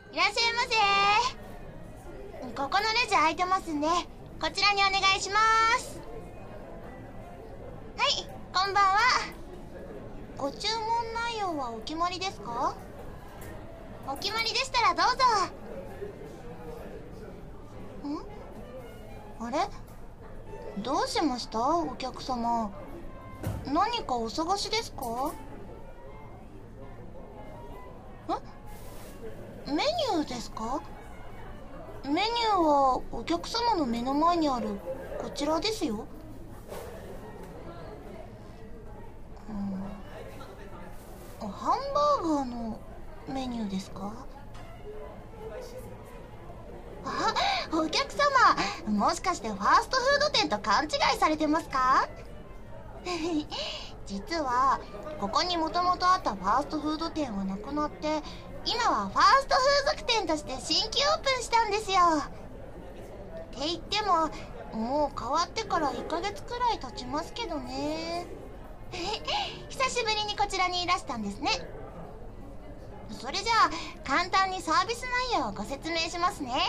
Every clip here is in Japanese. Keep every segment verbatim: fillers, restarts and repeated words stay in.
いらっしゃいませ。ここのレジ空いてますんで、こちらにお願いします。はい、こんばんは。ご注文内容はお決まりですか？お決まりでしたらどうぞ。ん？あれ？どうしました？お客様。何かお探しですか？え？メニューですか？メニューはお客様の目の前にあるこちらですよ。うん、ハンバーガーのメニューですか？あ、お客様、もしかしてファーストフード店と勘違いされてますか？実はここにもともとあったファーストフード店はなくなって、今はファースト風俗店として新規オープンしたんですよ。って言ってももう変わってからいっかげつくらい経ちますけどね。久しぶりにこちらにいらしたんですね。それじゃあ簡単にサービス内容をご説明しますね。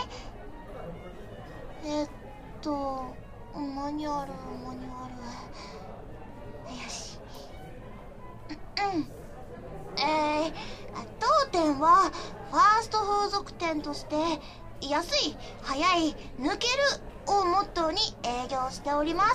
えっとマニュアルマニュアルよし。うんえー、当店はファースト風俗店として安い、早い、抜けるをモットーに営業しております。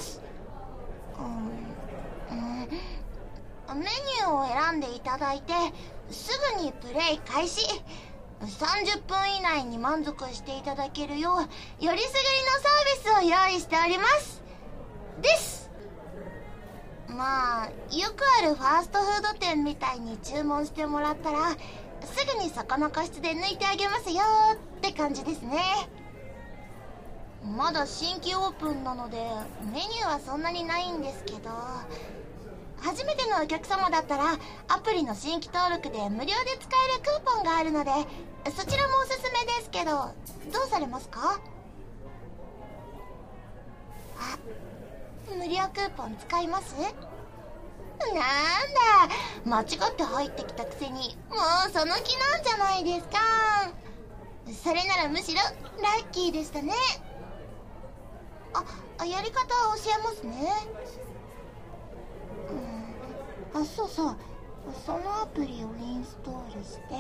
うん、うん、メニューを選んでいただいてすぐにプレイ開始。さんじゅっぷん以内に満足していただけるようよりすぐりのサービスを用意しておりますです。まあよくあるファーストフード店みたいに注文してもらったらすぐにそこの個室で抜いてあげますよって感じですね。まだ新規オープンなのでメニューはそんなにないんですけど、初めてのお客様だったらアプリの新規登録で無料で使えるクーポンがあるのでそちらもおすすめですけど、どうされますか？あ、無料クーポン使います？なんだ、間違って入ってきたくせにもうその気なんじゃないですか。それならむしろラッキーでしたね。あ、やり方教えますね。うん、あ、そうそう、そのアプリをインストールして、うん、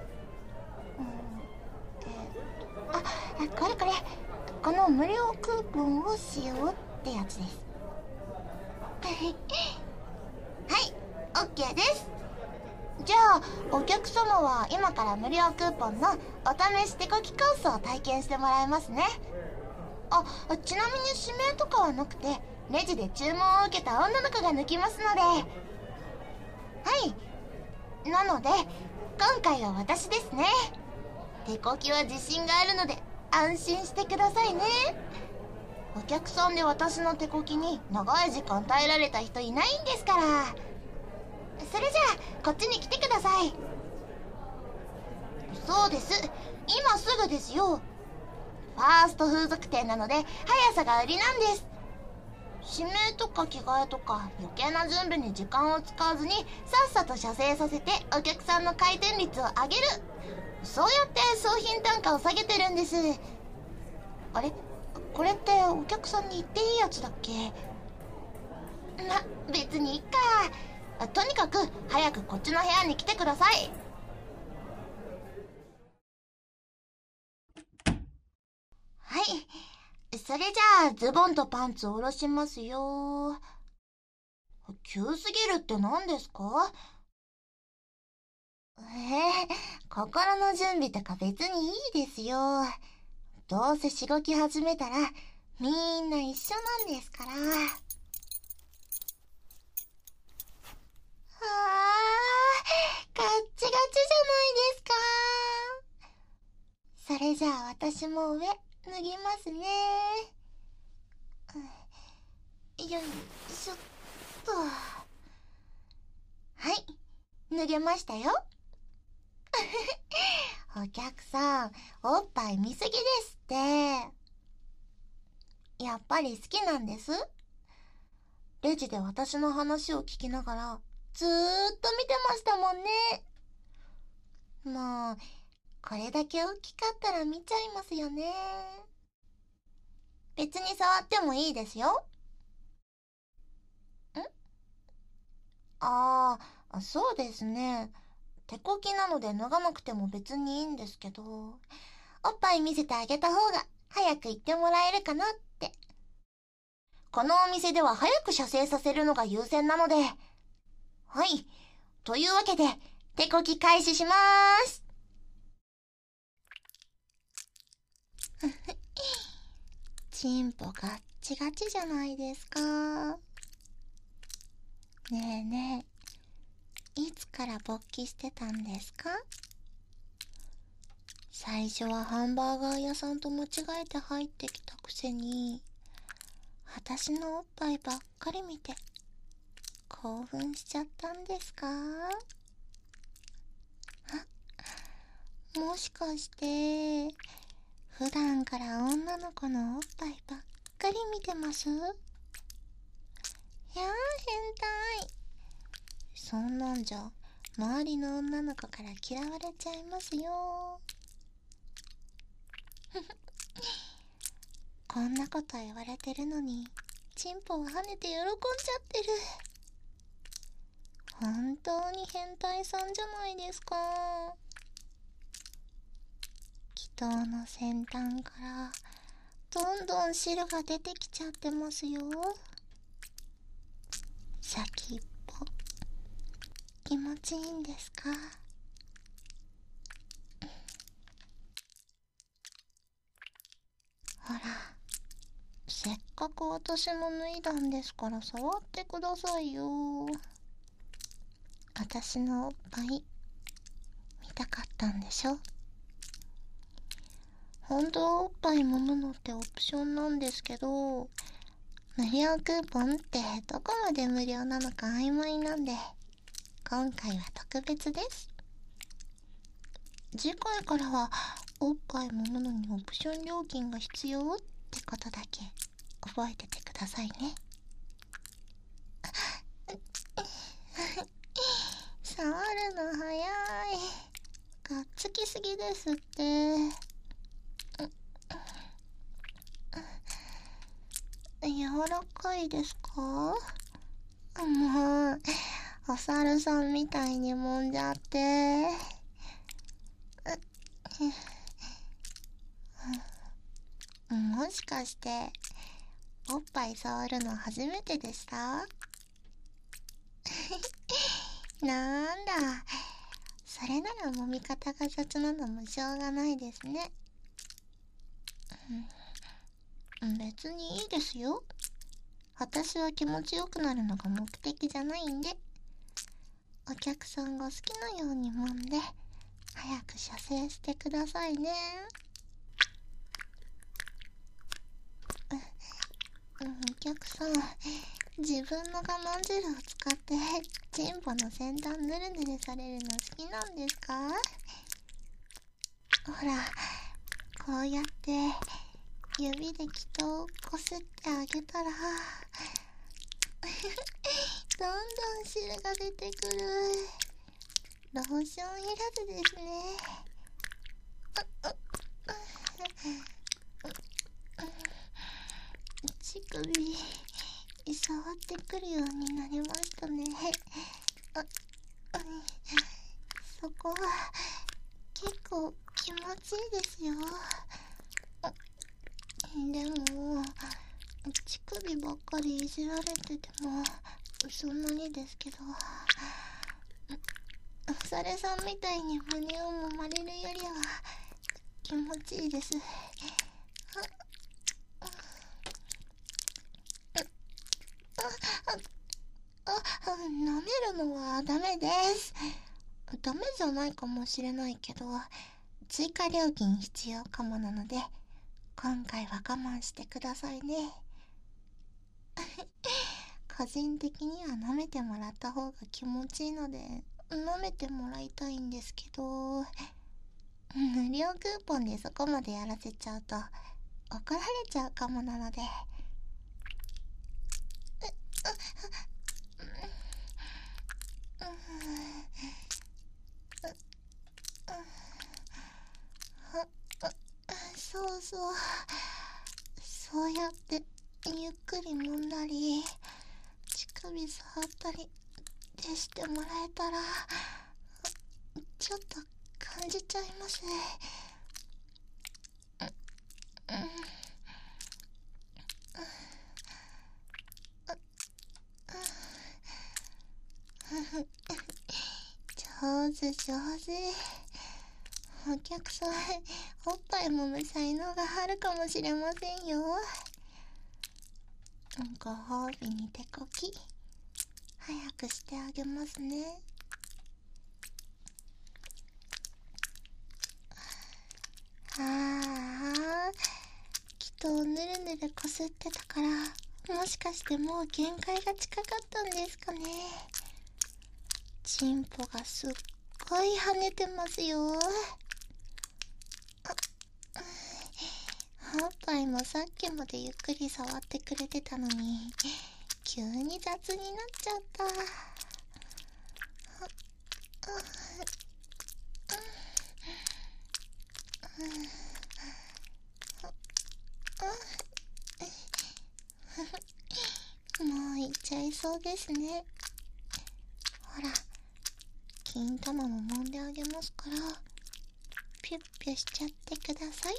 えー、あ、これこれ、この無料クーポンを使用ってやつです。はい、 OK です。じゃあお客様は今から無料クーポンのお試し手こきコースを体験してもらいますね。あ、ちなみに指名とかはなくてレジで注文を受けた女の子が抜きますので。はい、なので今回は私ですね。手こきは自信があるので安心してくださいね。お客さんで私の手こきに長い時間耐えられた人いないんですから。それじゃあこっちに来てください。そうです、今すぐですよ。ファースト風俗店なので速さが売りなんです。指名とか着替えとか余計な準備に時間を使わずにさっさと射精させてお客さんの回転率を上げる。そうやって商品単価を下げてるんです。あれ、これってお客さんに言っていいやつだっけ？ま、別にいっか。とにかく早くこっちの部屋に来てください。はい、それじゃあズボンとパンツを下ろしますよ。急すぎるって何ですか？えー、心の準備とか別にいいですよ。どうせしごき始めたらみんな一緒なんですから。あー、ガッチガチじゃないですか。それじゃあ私も上脱ぎますね。よいしょっと。はい、脱げましたよ。お客さん、おっぱい見すぎですって。やっぱり好きなんです？レジで私の話を聞きながらずーっと見てましたもんね。もうこれだけ大きかったら見ちゃいますよね。別に触ってもいいですよ。んああ、そうですね。手こきなので脱がなくても別にいいんですけど、おっぱい見せてあげた方が早く行ってもらえるかなって。このお店では早く射精させるのが優先なので。はい。というわけで、手こき開始しまーす。チンポガッチガチじゃないですか。ねえねえ、いつから勃起してたんですか？最初はハンバーガー屋さんと間違えて入ってきたくせに、私のおっぱいばっかり見て興奮しちゃったんですか？あ、もしかして普段から女の子のおっぱいばっかり見てます？いやー、変態。そんなんじゃ周りの女の子から嫌われちゃいますよ。こんなこと言われてるのにチンポは跳ねて喜んじゃってる。本当に変態さんじゃないですか。気筒の先端からどんどん汁が出てきちゃってますよ。先っぽ気持ちいいんですか？ほら、せっかく私も脱いだんですから触ってくださいよ。私のおっぱい見たかったんでしょ？本当はおっぱい揉むのってオプションなんですけど、無料クーポンってどこまで無料なのか曖昧なんで、今回は特別です。次回からはおっぱい揉むのにオプション料金が必要ってことだけ覚えててくださいね。触るの早い。がっつきすぎですって。柔らかいですか？もうお猿さんみたいに揉んじゃって。もしかしておっぱい触るの初めてでした？なんだ、それなら揉み方が雑なのもしょうがないですね。うん、別にいいですよ。私は気持ちよくなるのが目的じゃないんで。お客さんが好きなように揉んで早く射精してくださいね。お客さん、自分の我慢汁を使ってチンポの先端ぬるぬるされるの好きなんですか？ほら、こうやって指で気筒をこすってあげたらどんどん汁が出てくる。ローションいらずですね。乳首触ってくるようになりましたね。あ、そこは結構気持ちいいですよ。でも乳首ばっかりいじられててもそんなにですけど、お猿さんみたいに胸を揉まれるよりは気持ちいいです。あ、舐めるのはダメです。ダメじゃないかもしれないけど、追加料金必要かもなので、今回は我慢してくださいね。個人的には舐めてもらった方が気持ちいいので、舐めてもらいたいんですけど、無料クーポンでそこまでやらせちゃうと怒られちゃうかもなので。 そう。そうやってゆっくり揉んだり、乳首触ったりってしてもらえたら、ちょっと感じちゃいますね。うんうん上手上手。お客さん、おっぱい揉む才能があるかもしれませんよ。ご褒美に手こき早くしてあげますね。ああ、きっとぬるぬるこすってたから、もしかしてもう限界が近かったんですかね。チンポがすっごい跳ねてますよ。おっぱいもさっきまでゆっくり触ってくれてたのに、急に雑になっちゃった。もういっちゃいそうですね。ほら、金玉も揉んであげますから、ピュッピュしちゃってください。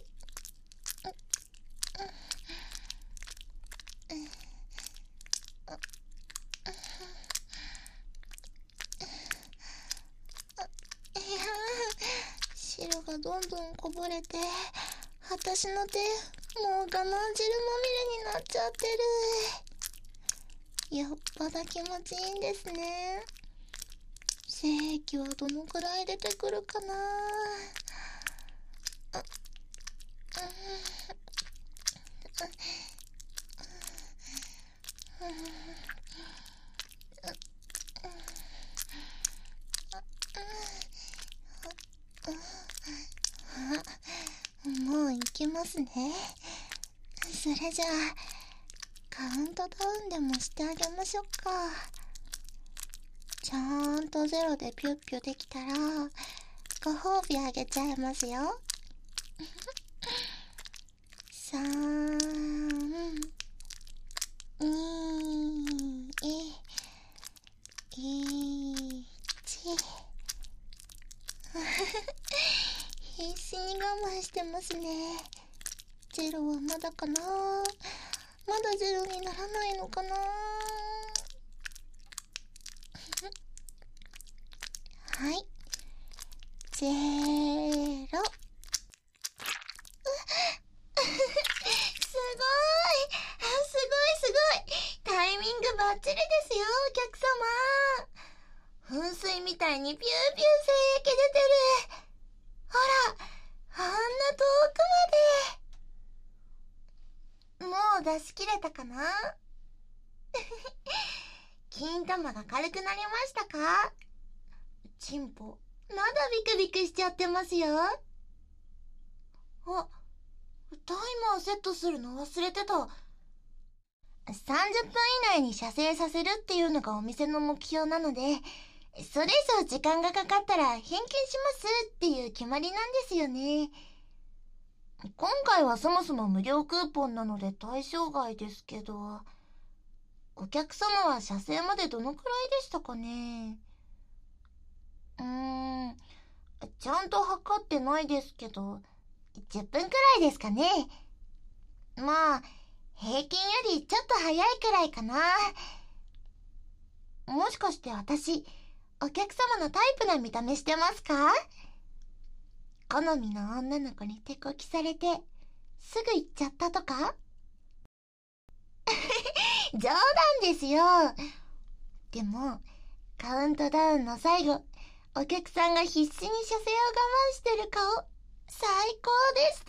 汁がどんどんこぼれて、私の手もう我慢汁まみれになっちゃってる。よっぽど気持ちいいんですね。精液はどのくらい出てくるかな。あ、もう行きますね。それじゃあカウントダウンでもしてあげましょうか。ちゃんとゼロでピュッピュできたらご褒美あげちゃいますよ。さんにいち必死に我慢してますね。ゼロはまだかな。まだゼロにならないのかな。はい、ゼロ。すごい、あ、すごいすごい、タイミングバッチリですよ、お客様。噴水みたいにピューピュー精液出てる。ほら、あんな遠くまで。もう出し切れたかな。金玉が軽くなりましたか。チンポまだビクビクしちゃってますよ。あ、タイマーセットするの忘れてた。さんじゅっぷん以内に射精させるっていうのがお店の目標なので、それ以上時間がかかったら返金しますっていう決まりなんですよね。今回はそもそも無料クーポンなので対象外ですけど、お客様は射精までどのくらいでしたかね。うーん、ちゃんと測ってないですけど、じゅっぷんくらいですかね。まあ、平均よりちょっと早いくらいかな。もしかして私、お客様のタイプな見た目してますか？好みの女の子に手こきされて、すぐ行っちゃったとか？冗談ですよ。でも、カウントダウンの最後、お客さんが必死に射精を我慢してる顔、最高でした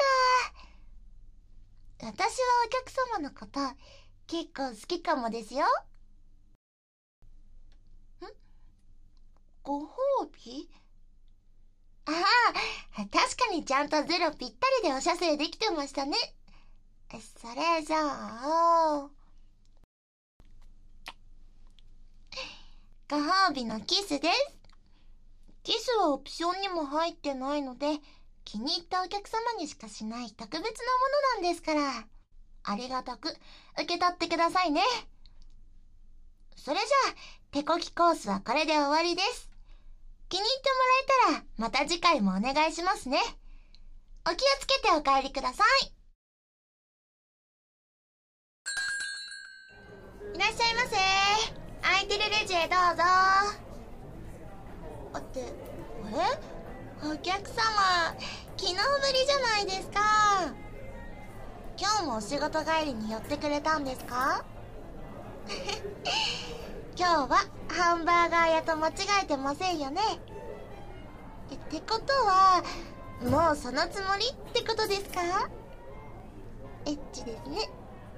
。私はお客様のこと結構好きかもですよ。ん？ご褒美？ああ、確かにちゃんとゼロぴったりでお射精できてましたね。それじゃあ、ご褒美のキスです。キスはオプションにも入ってないので、 気に入ったお客様にしかしない特別なものなんですから、ありがたく受け取ってくださいね。それじゃあ、手こきコースはこれで終わりです。気に入ってもらえたら、また次回もお願いしますね。お気をつけてお帰りください。いらっしゃいませ。空いてるレジへどうぞ。あって、あれ？お客様、昨日ぶりじゃないですか。今日もお仕事帰りに寄ってくれたんですか？今日はハンバーガー屋と間違えてませんよね。ってことは、もうそのつもりってことですか？エッチですね。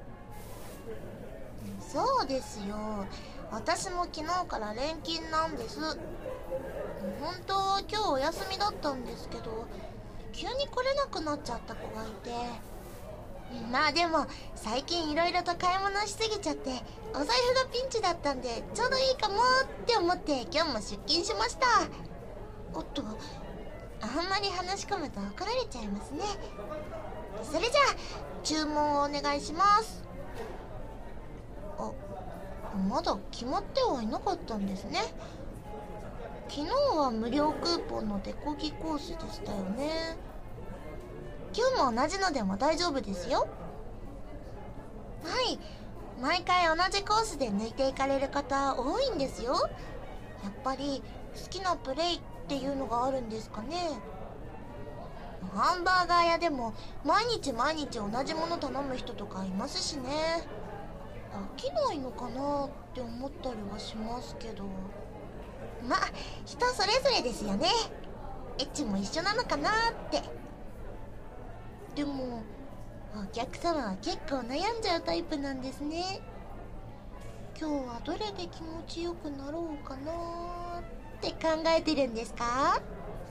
そうですよ。私も昨日から連勤なんです。本当は今日お休みだったんですけど、急に来れなくなっちゃった子がいて。まあでも最近いろいろと買い物しすぎちゃってお財布がピンチだったんでちょうどいいかもって思って今日も出勤しました。おっと、あんまり話し込むと怒られちゃいますね。それじゃあ注文をお願いします。あ、まだ決まってはいなかったんですね。昨日は無料クーポンの手こぎコースでしたよね。今日も同じのでも大丈夫ですよ。はい、毎回同じコースで抜いていかれる方多いんですよ。やっぱり好きなプレイっていうのがあるんですかね。ハンバーガー屋でも毎日毎日同じもの頼む人とかいますしね。飽きないのかなって思ったりはしますけど、まあ人それぞれですよね。エッチも一緒なのかなって。でもお客様は結構悩んじゃうタイプなんですね。今日はどれで気持ちよくなろうかなって考えてるんですか？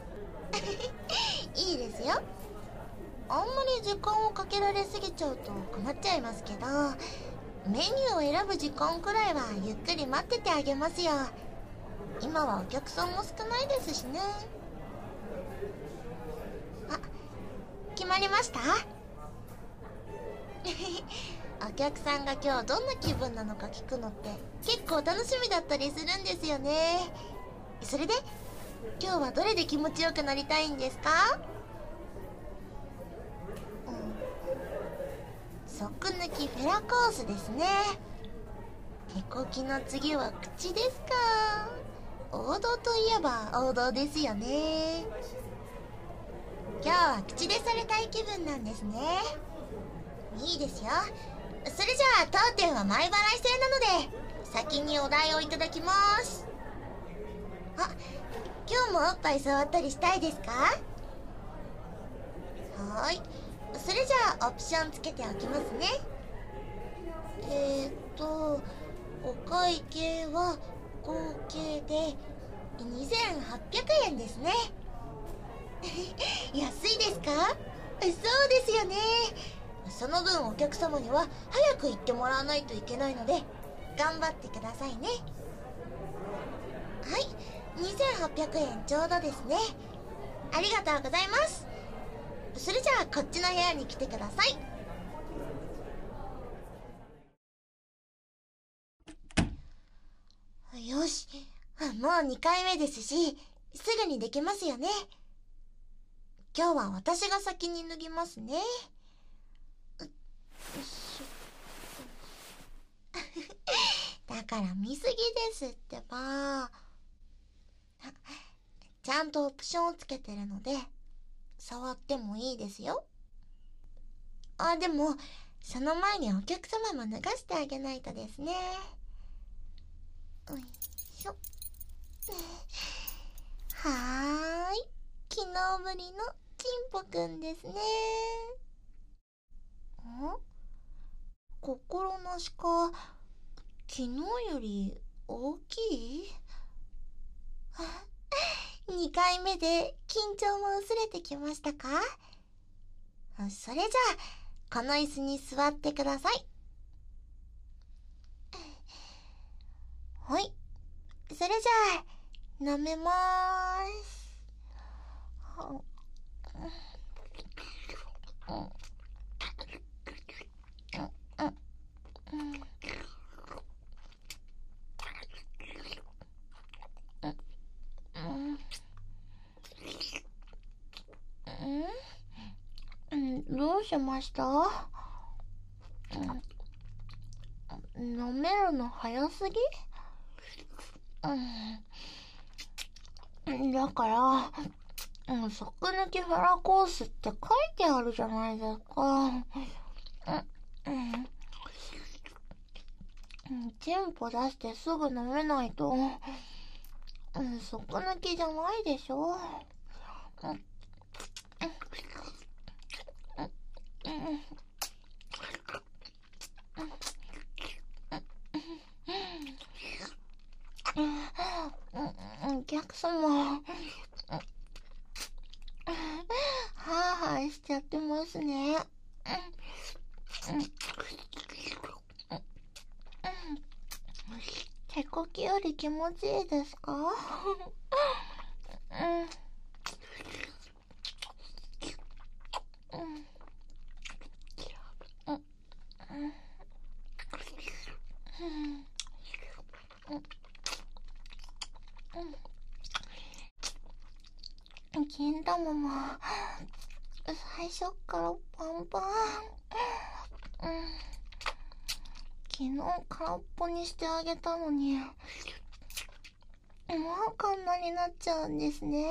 いいですよ。あんまり時間をかけられすぎちゃうと困っちゃいますけど、メニューを選ぶ時間くらいはゆっくり待っててあげますよ。今はお客さんも少ないですしね。あ、決まりました？お客さんが今日どんな気分なのか聞くのって結構楽しみだったりするんですよね。それで今日はどれで気持ちよくなりたいんですか？うん、即抜きフェラコースですね。手こきの次は口ですか。王道といえば王道ですよね。今日は口でされたい気分なんですね。いいですよ。それじゃあ当店は前払い制なので先にお代をいただきます。あ、今日もおっぱい触ったりしたいですか？はーい。それじゃあオプションつけておきますね。えーっとお会計は合計でにせんはっぴゃくえんですね。安いですか？そうですよね。その分お客様には早く行ってもらわないといけないので頑張ってくださいね。はい、にせんはっぴゃくえんちょうどですね。ありがとうございます。それじゃあこっちの部屋に来てください。よし、もうにかいめですしすぐにできますよね。今日は私が先に脱ぎますね。だから見すぎですってば。ちゃんとオプションをつけてるので触ってもいいですよ。あ、でもその前にお客様も脱がしてあげないとですね。よいしょ。はーい、昨日ぶりのちんぽくんですね。ん？心なしか昨日より大きい？にかいめで緊張も薄れてきましたか？それじゃあこの椅子に座ってください。はい、それじゃあ舐めまーす。 んどうしました？飲めるの早すぎ？うん。だから、うん、即抜きフェラコースって書いてあるじゃないですか。うん。うん。テンポ出してすぐ飲めないと、うん、即抜きじゃないでしょ。うん。うん。お客様、ハーハーしちゃってますね。手こきより気持ちいいですか？うん。金玉も最初からパンパン。うん。昨日空っぽにしてあげたのに、もうこんなになっちゃうんですね。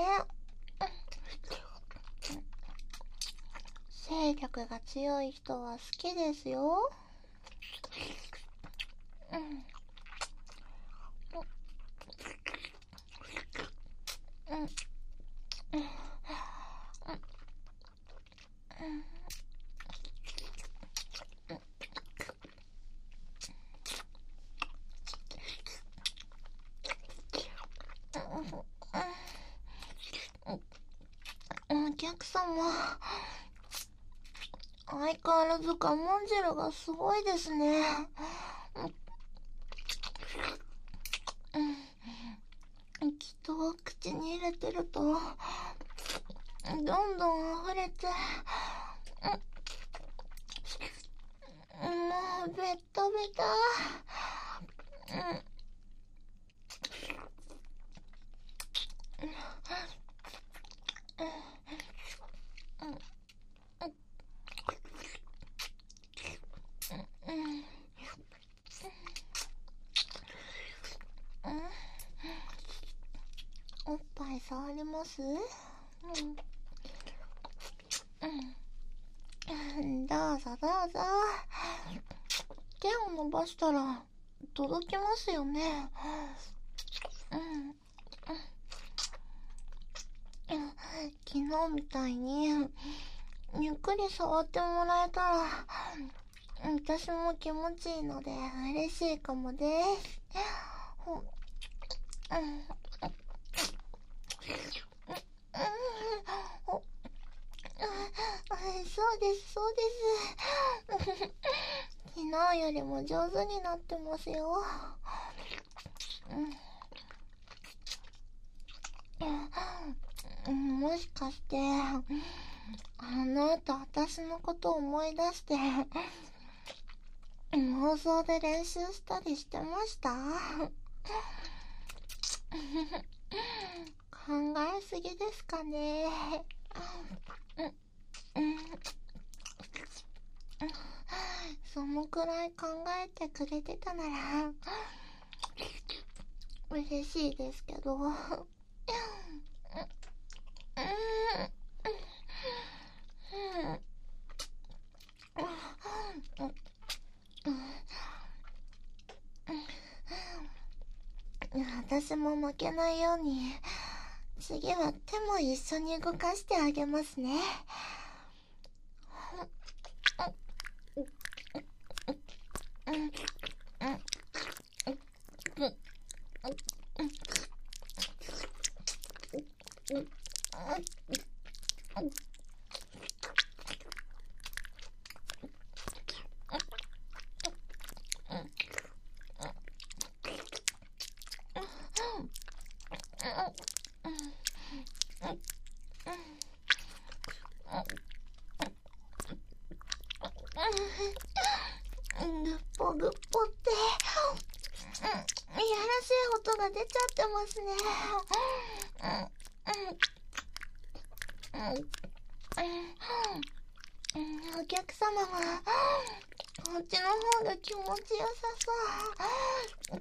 勢力が強い人は好きですよ。うん。うん。うん。お客様、相変わらず我慢汁がすごいですね。うん、きっと口に入れてるとどんどん溢れて、うん、もうベッタベタ。うん。おっぱい触ります？うん。うん。どうぞどうぞ。手を伸ばしたら届きますよね。うん。昨日みたいにゆっくり触ってもらえたら私も気持ちいいので嬉しいかもです。うん。そうですそうです。昨日よりも上手になってますよ。うん、もしかしてあの後私のことを思い出して妄想で練習したりしてました？考えすぎですかね。そのくらい考えてくれてたなら嬉しいですけど。私も負けないように次は手も一緒に動かしてあげますね。ぐっぽぐっぽって、うん、いやらしい音が出ちゃってますね。うんうんうんうん、お客様はこっちの方が気持ちよさそう。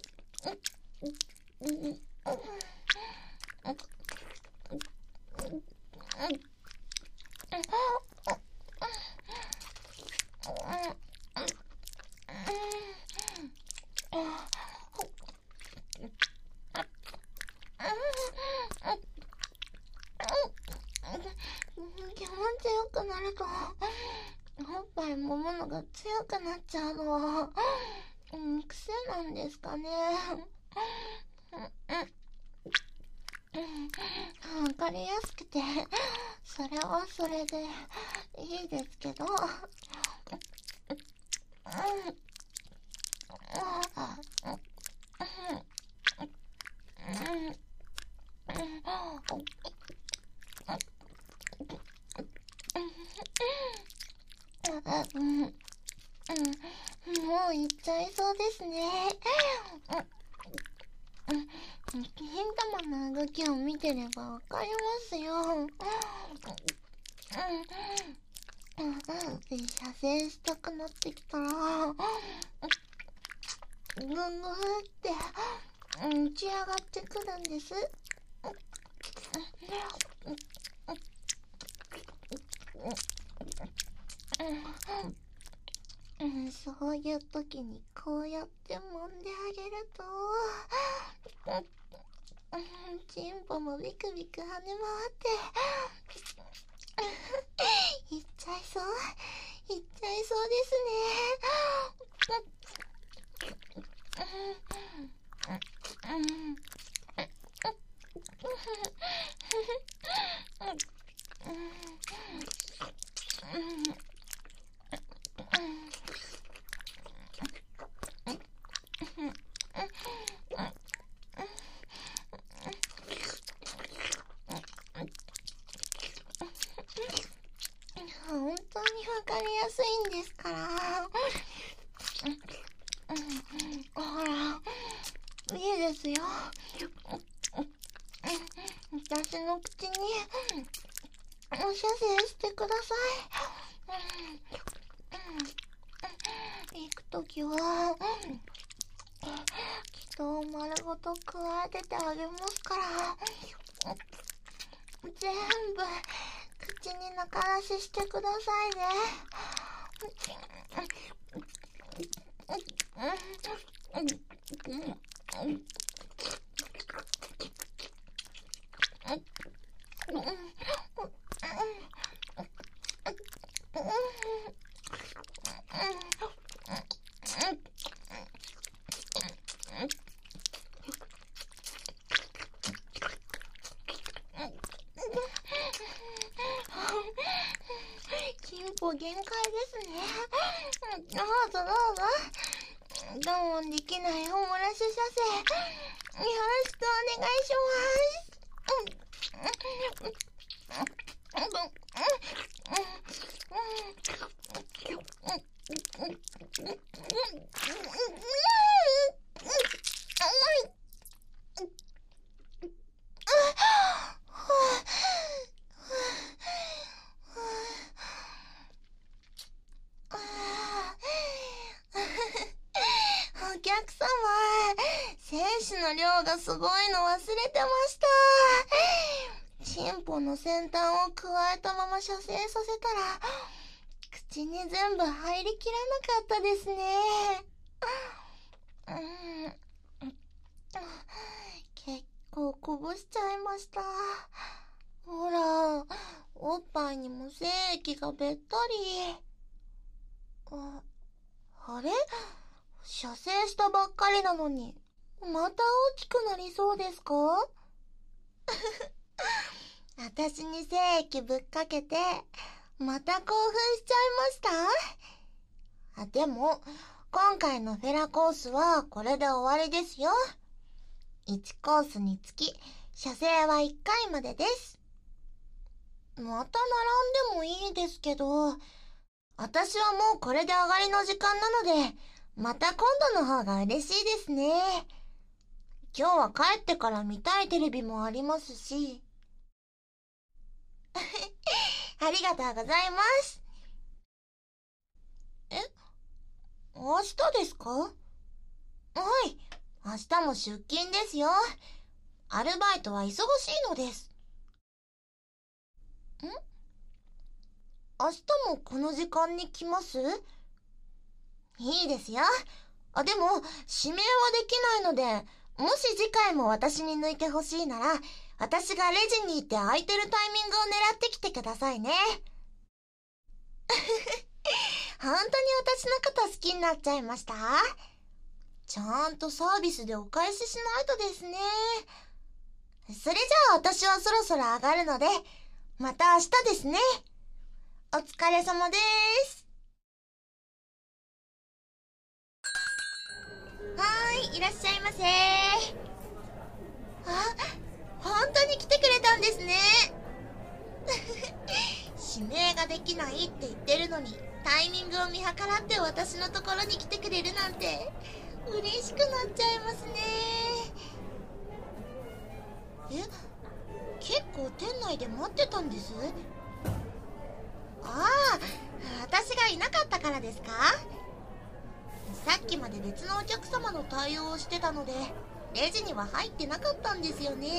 気持ちよくなるとおっぱい揉むのが強くなっちゃうのは、うん、癖なんですかね。わかりやすくてそれはそれでいいですけど、うん、うん、もう行っちゃいそうですね。金玉の動きを見てればわかりますよ。射精したくなってきたらぐんぐんって打ち上がってくるんです。うん、そういう時にこうやって揉んであげると、うん、チンポもビクビク跳ね回っていっちゃいそう、いっちゃいそうですね。本当にわかりやすいんですから。ほら、いいですよ。私の口にお射精してください。行くときは気筒を丸ごと加えててあげますから、全部口に中出ししてくださいね。チンポ限界ですね。どうぞどうぞ。我慢できないおもらし射精、よろしくお願いします。お客様、精子の量がすごいの忘れてました。チンポの先端を加えたまま射精させたら口に全部入りきらなかったですね。うん、結構こぼしちゃいました。ほら、おっぱいにも精液がべったり。あ、あれ？射精したばっかりなのにまた大きくなりそうですか？私に精液ぶっかけてまた興奮しちゃいました？あ、でも今回のフェラコースはこれで終わりですよ。いちコースにつき射精はいっかいまでです。また並んでもいいですけど、私はもうこれで上がりの時間なので、また今度の方が嬉しいですね。今日は帰ってから見たいテレビもありますし。ありがとうございます。え、明日ですか？はい、明日も出勤ですよ。アルバイトは忙しいのです。ん？明日もこの時間に来ます？いいですよ。あ、でも、指名はできないので、もし次回も私に抜いてほしいなら、私がレジに行って空いてるタイミングを狙ってきてくださいね。本当に私のこと好きになっちゃいました？ちゃんとサービスでお返ししないとですね。それじゃあ私はそろそろ上がるので、また明日ですね。お疲れ様です。はーい、いらっしゃいませ。あ、本当に来てくれたんですね。指名ができないって言ってるのに、タイミングを見計らって私のところに来てくれるなんて嬉しくなっちゃいますね。え、結構店内で待ってたんです？ああ、私がいなかったからですか？さっきまで別のお客様の対応をしてたので、レジには入ってなかったんですよね。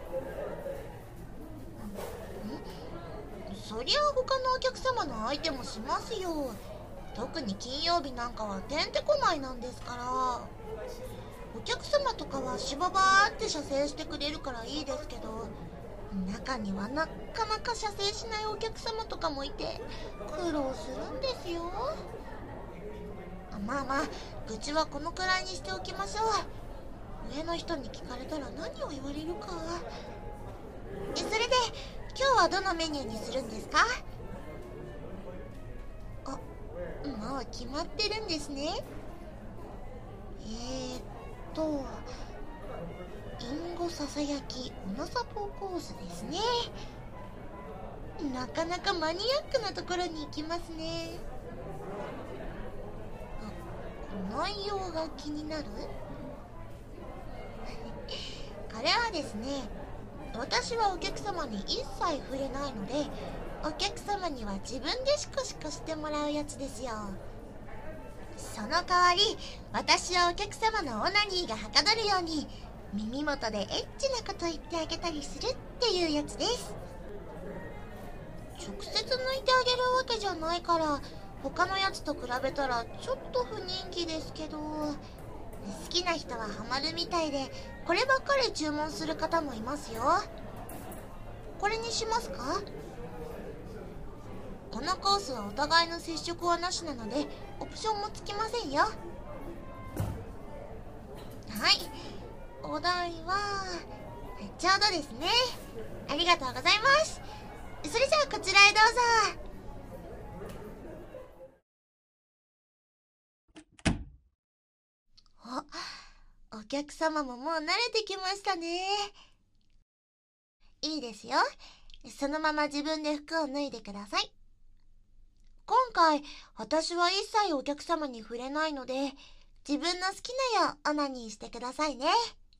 そりゃ他のお客様の相手もしますよ。特に金曜日なんかはてんてこまいなんですから。お客様とかはしばばーって射精してくれるからいいですけど、中にはなかなか射精しないお客様とかもいて苦労するんですよ。まあまあ、愚痴はこのくらいにしておきましょう。上の人に聞かれたら何を言われるか。それで今日はどのメニューにするんですか？あ、もう決まってるんですね。えーっとリンゴささやきおなさぽコースですね。なかなかマニアックなところに行きますね。あ、内容が気になる。これはですね、私はお客様に一切触れないので、お客様には自分でシコシコしてもらうやつですよ。その代わり、私はお客様のオナニーがはかどるように耳元でエッチなこと言ってあげたりするっていうやつです。直接抜いてあげるわけじゃないから、他のやつと比べたらちょっと不人気ですけど、好きな人はハマるみたいで、こればっかり注文する方もいますよ。これにしますか？このコースはお互いの接触はなしなのでオプションもつきませんよ。はい、お代はちょうどですね。ありがとうございます。それじゃあこちらへどうぞ。あ、お客様ももう慣れてきましたね。いいですよ。そのまま自分で服を脱いでください。今回私は一切お客様に触れないので、自分の好きなようオナニーしてくださいね。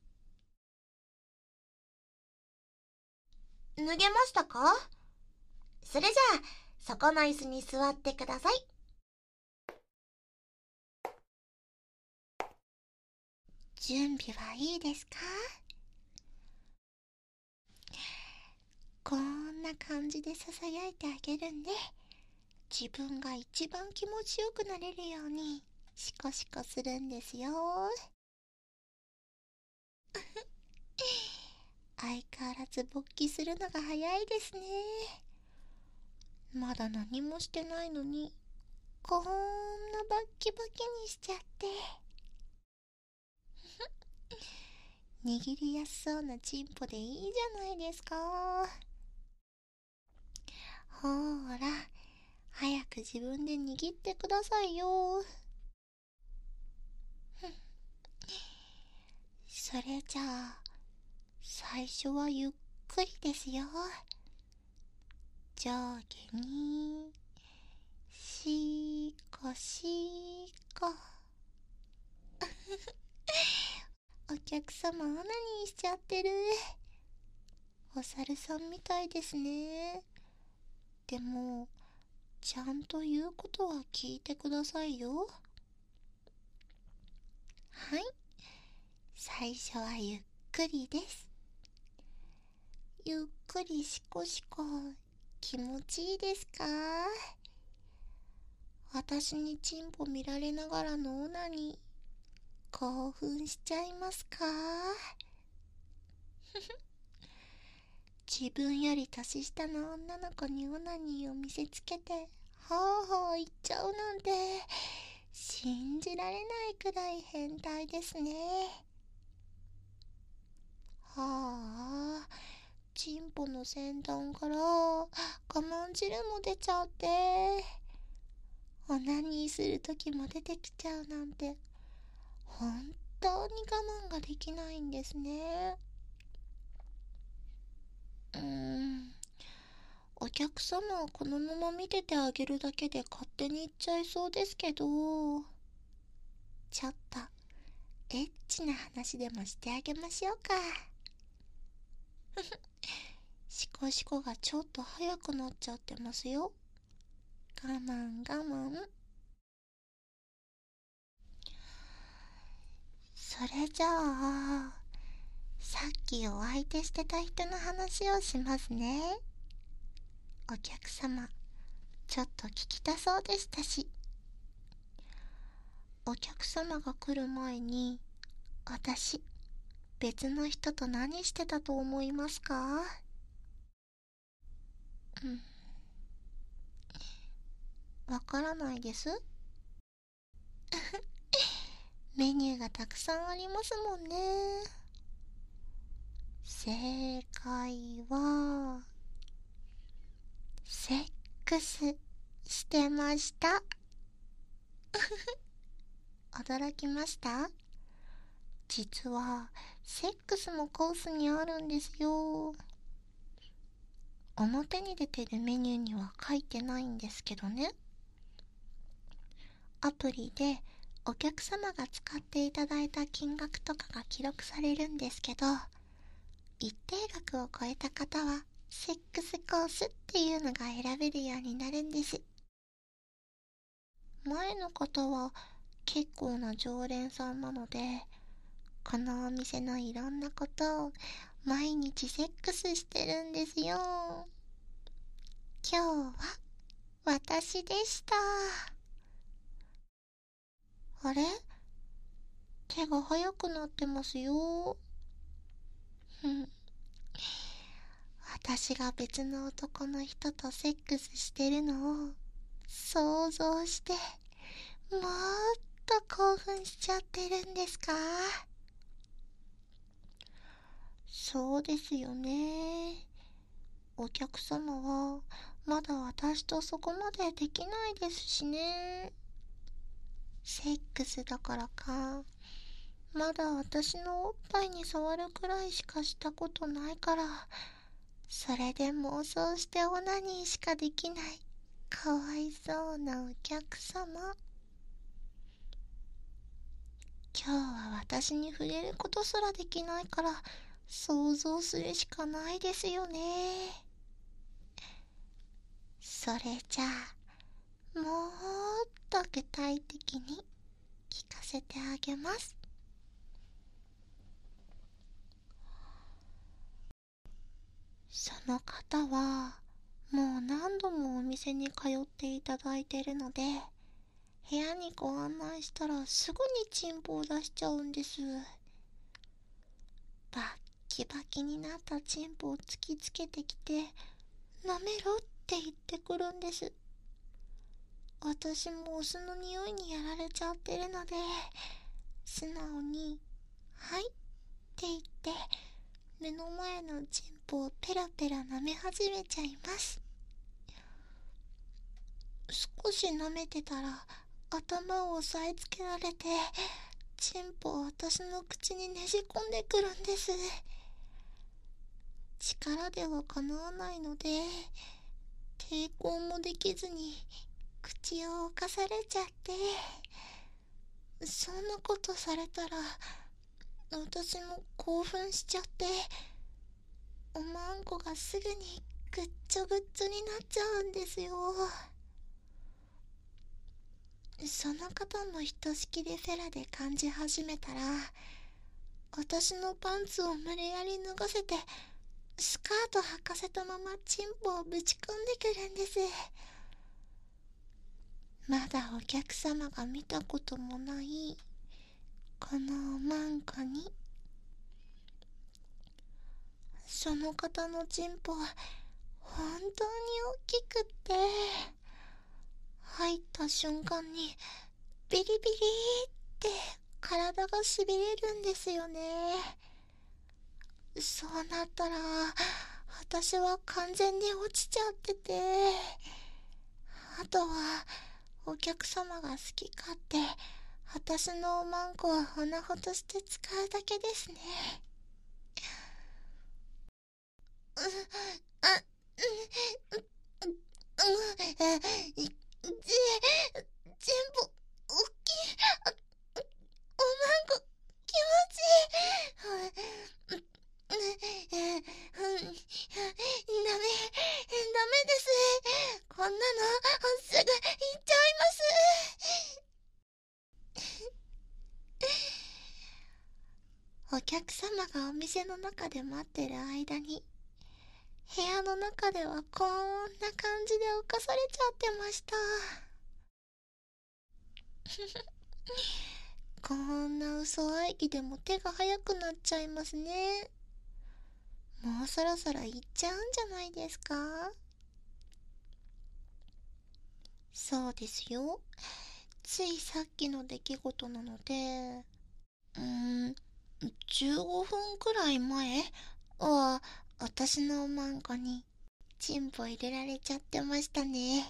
脱げましたか？それじゃあそこの椅子に座ってください。準備はいいですか？こんな感じでささやいてあげるんで、自分が一番気持ちよくなれるようにシコシコするんですよ。相変わらず勃起するのが早いですね。まだ何もしてないのにこんなバッキバキにしちゃって握りやすそうなチンポでいいじゃないですか。ほーら、早く自分で握ってくださいよ。それじゃあ最初はゆっくりですよ。上下にしこしこ。お客様オナニーしちゃってる。お猿さんみたいですね。 でも、ちゃんと言うことは聞いてくださいよ。はい。最初はゆっくりです。ゆっくりしこしこ、気持ちいいですか？私にチンポ見られながらのオナに興奮しちゃいますか？自分より年下の女の子にオナニーを見せつけてはあはあ言っちゃうなんて信じられないくらい変態ですね。はあ、チンポの先端から我慢汁も出ちゃって、オナニーするときも出てきちゃうなんて本当に我慢ができないんですね。うーん、お客様はこのまま見ててあげるだけで勝手に行っちゃいそうですけど、ちょっとエッチな話でもしてあげましょうか。シコシコがちょっと早くなっちゃってますよ。我慢我慢。それじゃあ、さっきお相手してた人の話をしますね。お客様、ちょっと聞きたそうでしたし。お客様が来る前に、私、別の人と何してたと思いますか？うん。わからないです。メニューがたくさんありますもんね。正解は、セックスしてました。驚きました？実は、セックスもコースにあるんですよ。表に出てるメニューには書いてないんですけどね。アプリでお客様が使っていただいた金額とかが記録されるんですけど、一定額を超えた方はセックスコースっていうのが選べるようになるんです。前の方は結構な常連さんなので、このお店のいろんなことを毎日セックスしてるんですよ。今日は私でした。あれ？手が速くなってますよ。ふん。私が別の男の人とセックスしてるのを想像してもっと興奮しちゃってるんですか？そうですよね。お客様はまだ私とそこまでできないですしね。セックスだからか、まだ私のおっぱいに触るくらいしかしたことないから、それで妄想してオナニーしかできないかわいそうなお客様。今日は私に触れることすらできないから想像するしかないですよね。それじゃあ、もっと具体的に聞かせてあげます。その方はもう何度もお店に通っていただいてるので、部屋にご案内したらすぐにチンポを出しちゃうんです。バッキバキになったチンポを突きつけてきて、舐めろって言ってくるんです。私もオスの匂いにやられちゃってるので、素直にはいって言って目の前のチンポをペラペラ舐め始めちゃいます。少し舐めてたら頭を押さえつけられて、チンポを私の口にねじ込んでくるんです。力ではかなわないので抵抗もできずに口を侵されちゃって、そんなことされたら私も興奮しちゃって、おまんこがすぐにぐっちょぐっちょになっちゃうんですよ。その方のひとしきりフェラで感じ始めたら、私のパンツを無理やり脱がせてスカート履かせたままチンポをぶち込んでくるんです。まだお客様が見たこともないこのおまんこに、その方のチンポは本当に大きくって、入った瞬間にビリビリって体がしびれるんですよね。そうなったら私は完全に落ちちゃってて、あとはお客様が好き勝手私のおまんこは鼻ほどして使うだけですね。う、あ、う、う、う、う、ぜ、全部、おっきい、あ、おまんこ、気持ちいい。う、う、う、ダメ、ダメです。こんなの、すぐ行っちゃいます。お客様がお店の中で待ってる間に、部屋の中ではこんな感じで犯されちゃってました。こんな嘘喘ぎでも手が早くなっちゃいますね。もうそろそろ行っちゃうんじゃないですか？そうですよ。ついさっきの出来事なので、うーん、じゅうごふんくらい前は私のおまんこにチンポ入れられちゃってましたね。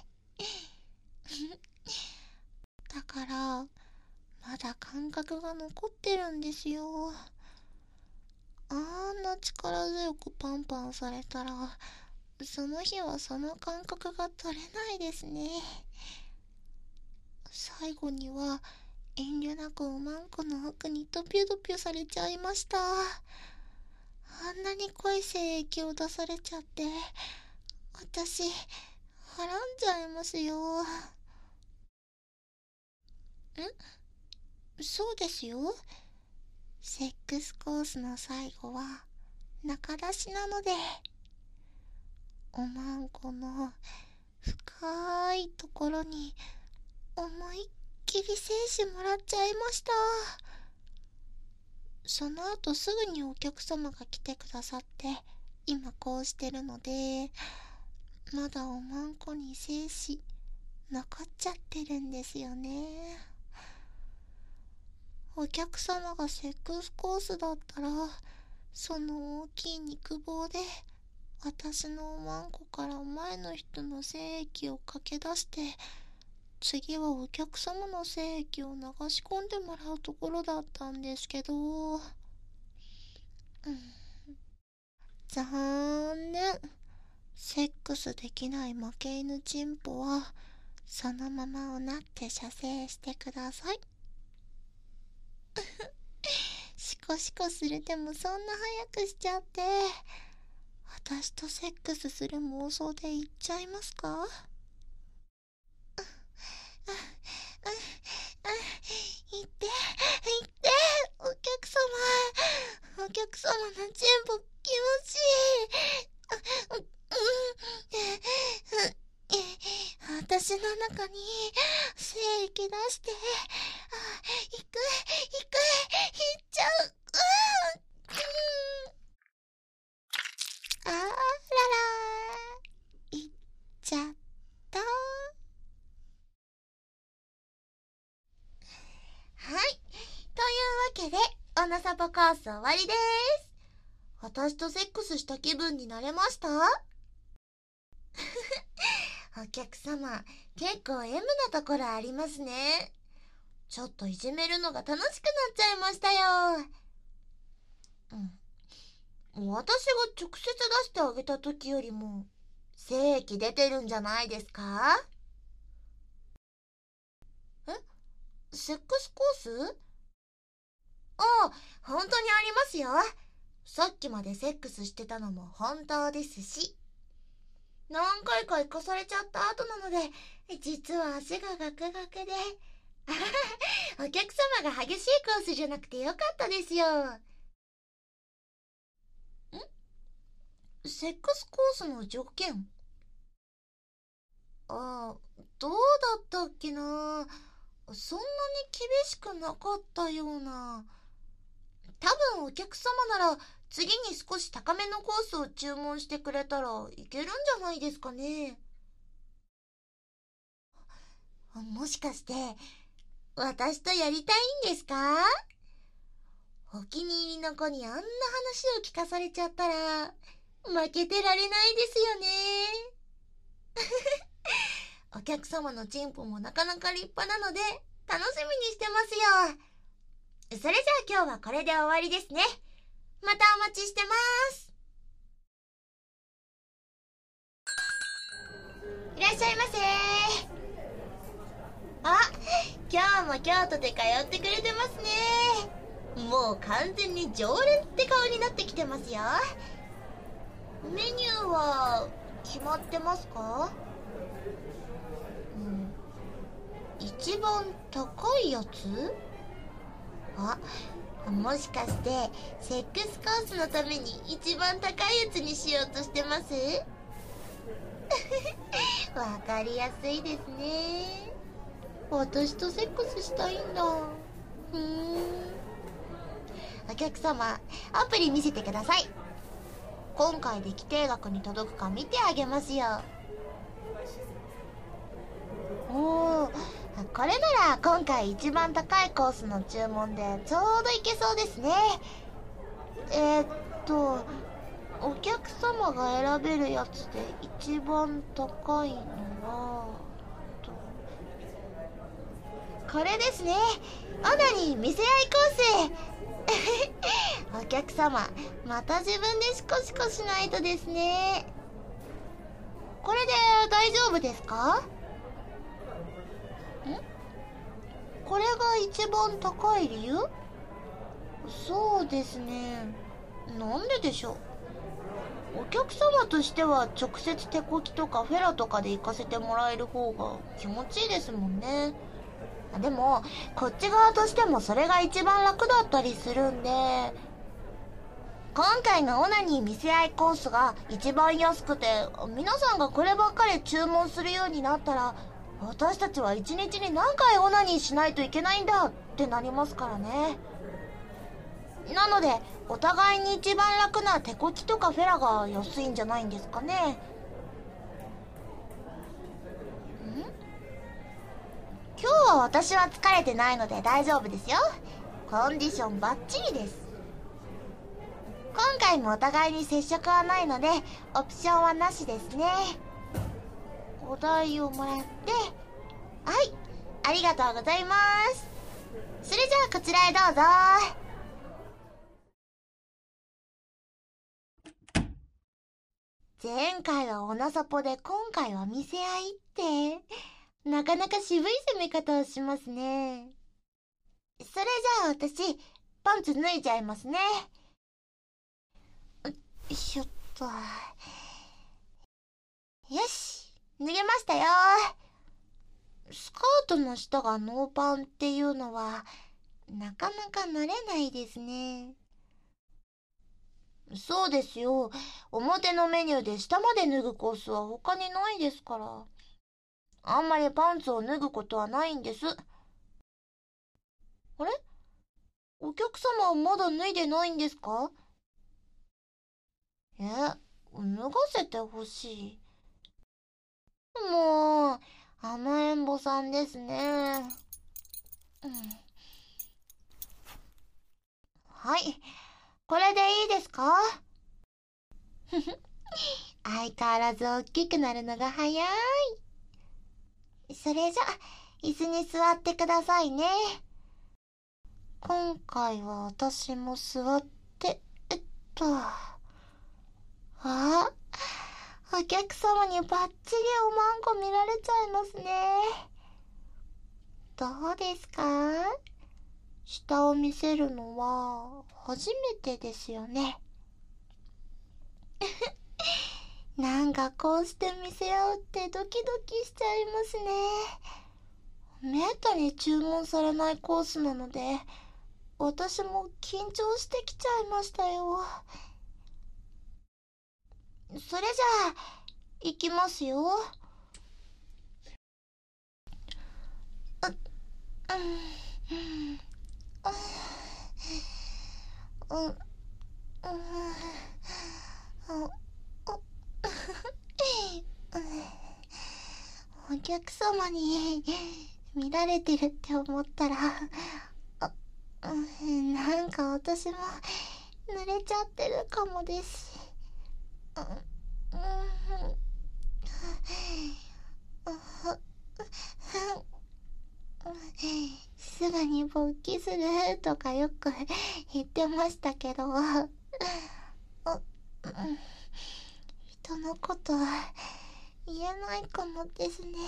だからまだ感覚が残ってるんですよ。あんな力強くパンパンされたら、その日はその感覚が取れないですね。最後には遠慮なくおまんこの奥にドピュドピュされちゃいました。あんなに濃い精液を出されちゃって、私はらんじゃいますよ。ん？そうですよ。セックスコースの最後は中出しなので、おまんこの深いところに思いっきり精子もらっちゃいました。その後すぐにお客様が来てくださって、今こうしてるので、まだおまんこに精子残っちゃってるんですよね。お客様がセックスコースだったら、その大きい肉棒で私のおまんこから前の人の精液を駆け出して、次はお客様の精液を流し込んでもらうところだったんですけど、うん、残念。セックスできない負け犬チンポはそのままおなって射精してください。シコシコするでもそんな早くしちゃって、私とセックスする妄想で言っちゃいますか？あ、あ、あ、言って、言って、お客様、お客様のチンポ気持ちいい。あ、うん、私の中に精液出して、あ、行く、行く、行っちゃう。うん、あらら、行っちゃった。はい、というわけでオノサポコース終わりです。私とセックスした気分になれました？お客様、結構 エム なところありますね。ちょっといじめるのが楽しくなっちゃいましたよ。うん。私が直接出してあげた時よりも精液出てるんじゃないですか？え？セックスコース？ああ、本当にありますよ。さっきまでセックスしてたのも本当ですし。 何回か行かされちゃった後なので、実は足がガクガクで。お客様が激しいコースじゃなくてよかったですよ。ん？セックスコースの条件？ああ、どうだったっけな。そんなに厳しくなかったような。多分お客様なら次に少し高めのコースを注文してくれたらいけるんじゃないですかね。もしかして私とやりたいんですか？お気に入りの子にあんな話を聞かされちゃったら負けてられないですよね。お客様のチンポもなかなか立派なので楽しみにしてますよ。それじゃあ今日はこれで終わりですね。またお待ちしてます。いらっしゃいませ。あ、今日も京都で通ってくれてますね。もう完全に常連って顔になってきてますよ。メニューは決まってますか？うん、一番高いやつ？あ、もしかしてセックスコースのために一番高いやつにしようとしてます？わかりやすいですね。私とセックスしたいんだ。ふーん。お客様、アプリ見せてください。今回で規定額に届くか見てあげますよ。おー、これなら今回一番高いコースの注文でちょうどいけそうですね。えー、っとお客様が選べるやつで一番高いのはこれですね。オナニー見せ合いコース。お客様、また自分でシコシコしないとですね。これで大丈夫ですか？ん？これが一番高い理由？そうですね。なんででしょう。お客様としては直接手こきとかフェラとかで行かせてもらえる方が気持ちいいですもんね。でもこっち側としてもそれが一番楽だったりするんで、今回のオナニー見せ合いコースが一番安くて皆さんがこればっかり注文するようになったら、私たちは一日に何回オナニーしないといけないんだってなりますからね。なのでお互いに一番楽な手こきとかフェラが安いんじゃないんですかね。ん？今日は私は疲れてないので大丈夫ですよ。コンディションバッチリです。今回もお互いに接触はないのでオプションはなしですね。お題をもらって、はい、ありがとうございます。それじゃあこちらへどうぞ。前回はオナサポで今回は見せ合いってなかなか渋い攻め方をしますね。それじゃあ私パンツ脱いじゃいますね。よいしょっと。よし、脱げましたよ。スカートの下がノーパンっていうのはなかなか慣れないですね。そうですよ。表のメニューで下まで脱ぐコースは他にないですから。あんまりパンツを脱ぐことはないんです。あれ？お客様はまだ脱いでないんですか？え、脱がせてほしい。もう、甘えん坊さんですね。うん、はい、これでいいですか？ふふ、相変わらず大きくなるのが早い。それじゃ、椅子に座ってくださいね。今回は私も座って、えっと。あ、お客様にバッチリおまんこ見られちゃいますね。どうですか？下を見せるのは初めてですよね。 なんかこうして見せ合うってドキドキしちゃいますね。めったに注文されないコースなので、私も緊張してきちゃいましたよ。それじゃあ、行きますよ。う、うん、うん、うん、お客様に見られてるって思ったら、なんか私も濡れちゃってるかもです。すぐに勃起するとかよく言ってましたけど、人のこと言えないかもですね。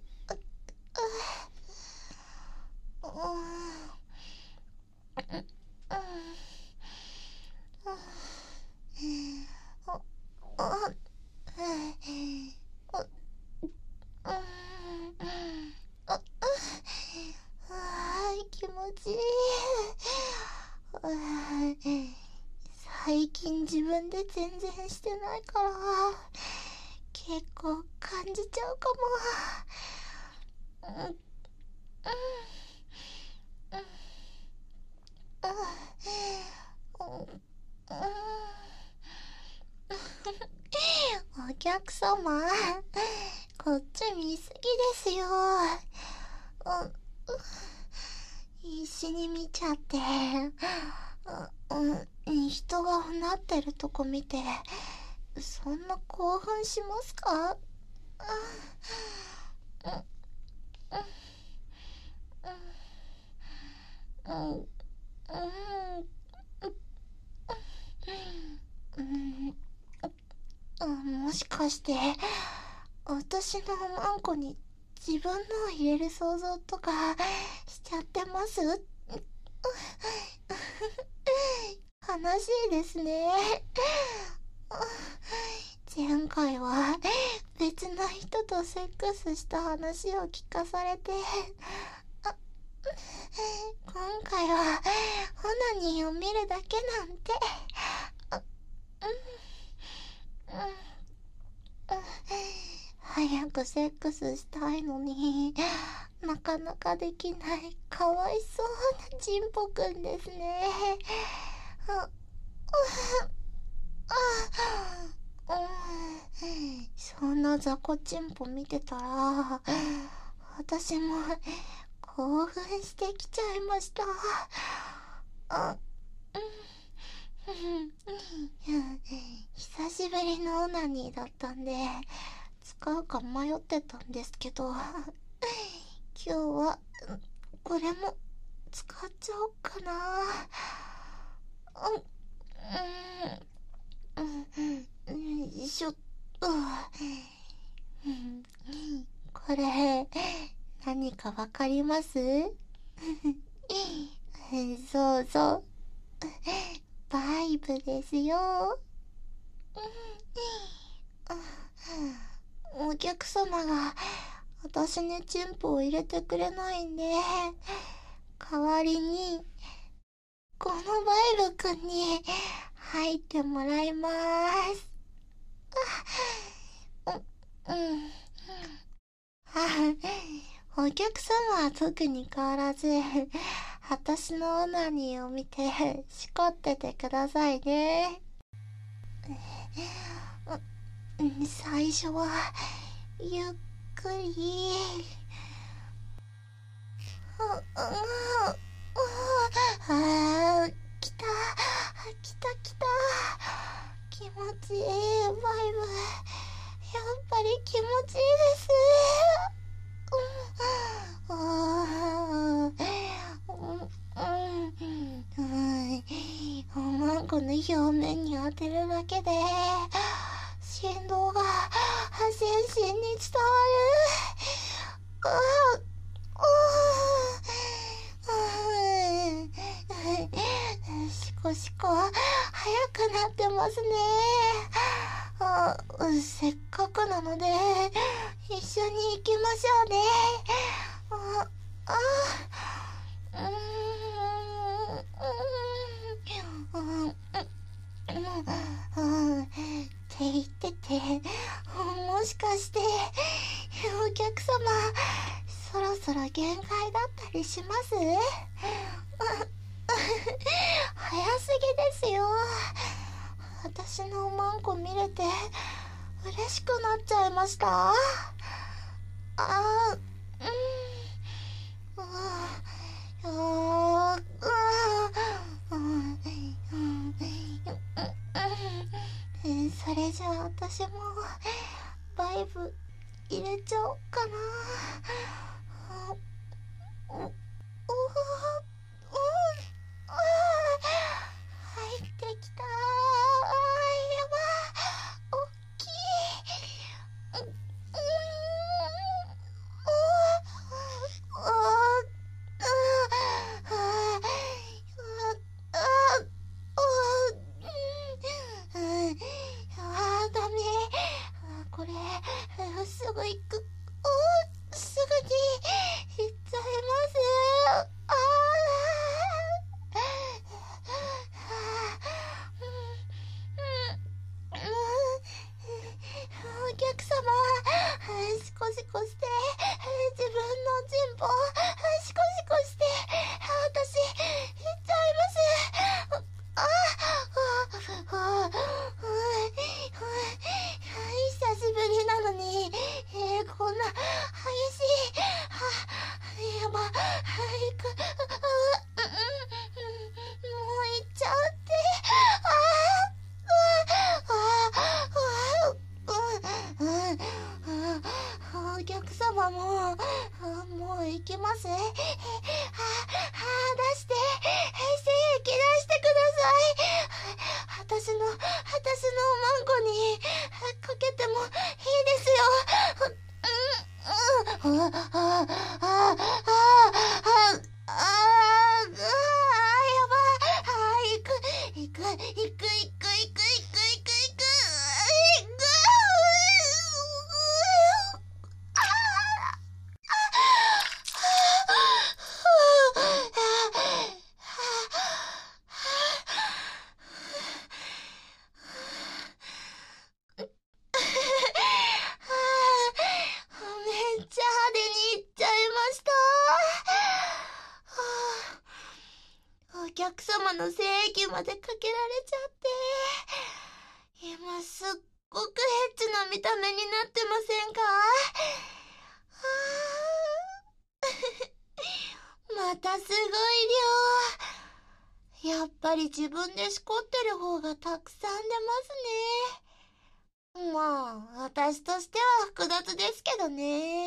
気持ちいい。最近自分で全然してないから結構感じちゃうかも。お客様、こっち見すぎですよ。一緒に見ちゃって、人がうなってるとこ見てそんな興奮しますか？もしかして私のおまんこに自分のを入れる想像とかしちゃってます？悲しいですね。前回は別の人とセックスした話を聞かされて、今回はオナニーを見るだけなんて。早くセックスしたいのになかなかできないかわいそうなチンポくんですね。そんな雑魚チンポ見てたら私も興奮してきちゃいました。久しぶりのオナニーだったんで使うか迷ってたんですけど、今日はこれも使っちゃおうかな。よいしょっと。これ何かわかります？そうそう、バイブですよ。お客様が私にチンポを入れてくれないんで、代わりにこのバイブくんに入ってもらいます。うん。お客様は特に変わらず私のオナニーを見てしこっててくださいね。最初はゆっくり。あー、来た来た来た。気持ちいいバイブ、やっぱり気持ちいいです。おまんこの表面に当てるだけで振動が全身に伝わる。シコシコ早くなってますね。 あ、せっかくなので一緒に行きましょうね。ああうーんうんうんうんって言ってて、もしかしてお客様そろそろ限界だったりします？早すぎですよ。私のおまんこ見れて嬉しくなっちゃいました。あー、うん、あー、うん、うん、うん、それじゃあ私もバイブ入れちゃおうかな。お、お、お、入ってきた。あー、やば。おっきい。うん、うん、お、お、あ、あ、あ、お、うん、あ、ダメ。これすぐ行く。お、すぐに行っちゃいます。ああ、お客様、シコシコして、自分のチンポシコシコして、私行っちゃいます。ああ、ああ、久しぶりなのに、えー、こんな激しい、は、やば、行く、あ、うん、もう行っちゃうって、ああ、ああ、ああ、うん、うん、お客様も、もう行きます。は、は、出して、精液出してください。私の、私のおまんこにかけてもいいですよ。うん、うん、あ、あ、あ、あ、あ、あ、あ、やばい。あ、行く、行く、行く、行く、行く、行く、行く、行く、行く。めっちゃ派手に行っちゃいました。お客様の精液までかけられちゃって、今すっごくエッチな見た目になってませんか？またすごい量。やっぱり自分でしこってる方がたくさん出ますね。まあ、私としては複雑ですけどね。うん、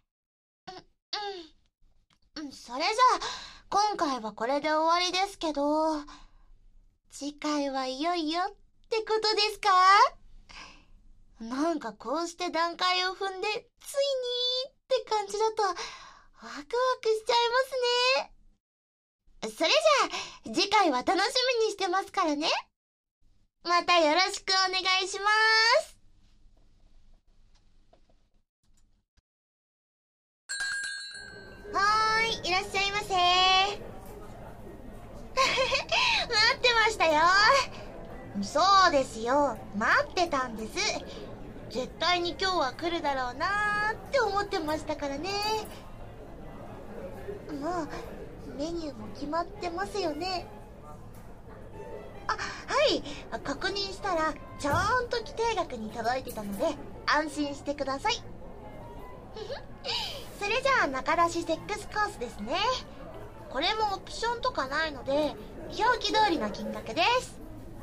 うん。うん、それじゃあ、今回はこれで終わりですけど、次回はいよいよってことですか？なんかこうして段階を踏んで、ついにって感じだと、ワクワクしちゃいますね。それじゃあ、次回は楽しみにしてますからね。またよろしくお願いします。はーい、いらっしゃいませ。待ってましたよ。そうですよ、待ってたんです。絶対に今日は来るだろうなーって思ってましたからね。もうメニューも決まってますよね。あ、はい、確認したらちゃんと規定額に届いてたので安心してください。それじゃあ中出しセックスコースですね。これもオプションとかないので表記通りの金額です。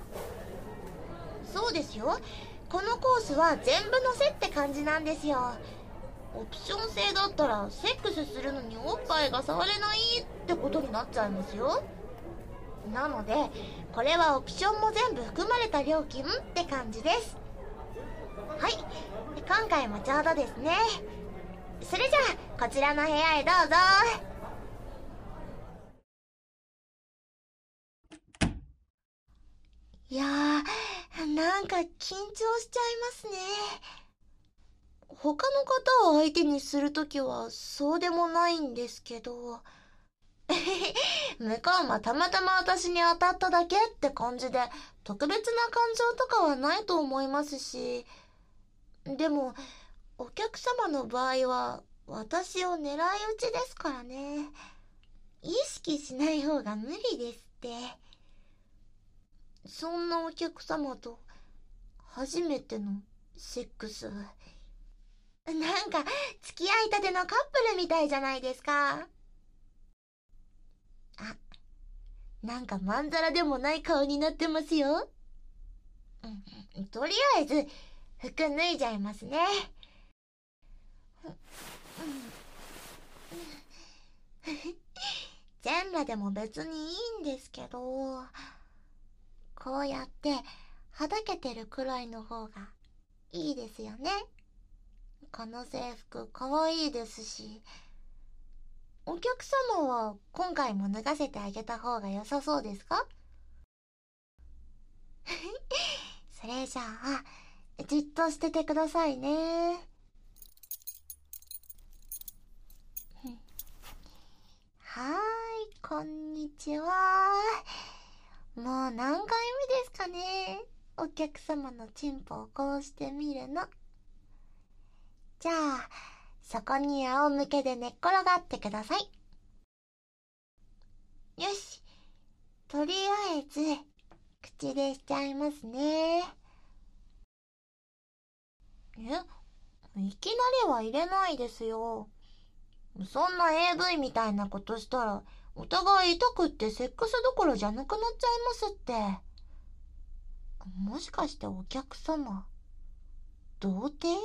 そうですよ、このコースは全部乗せって感じなんですよ。オプション制だったらセックスするのにおっぱいが触れないってことになっちゃいますよ。なのでこれはオプションも全部含まれた料金って感じです。はい、今回もちょうどですね。それじゃあこちらの部屋へどうぞ。いやー、なんなんか緊張しちゃいますね。他の方を相手にするときはそうでもないんですけど、向こうもたまたま私に当たっただけって感じで特別な感情とかはないと思いますし、でもお客様の場合は私を狙い撃ちですからね。意識しない方が無理ですって。そんなお客様と初めてのセックス。なんか付き合いたてのカップルみたいじゃないですか。あ、なんかまんざらでもない顔になってますよ。うん、とりあえず服脱いじゃいますね。全裸でも別にいいんですけど、こうやってはだけてるくらいの方がいいですよね。この制服かわいいですし、お客様は今回も脱がせてあげた方が良さそうですか？それじゃあじっとしててくださいね。はーい、こんにちは。もう何回目ですかね、お客様のチンポをこうしてみるの。じゃあそこに仰向けで寝っ転がってください。よし、とりあえず口でしちゃいますね。え、いきなりは入れないですよ。そんな エーブイ みたいなことしたらお互い痛くってセックスどころじゃなくなっちゃいますって。もしかしてお客様童貞？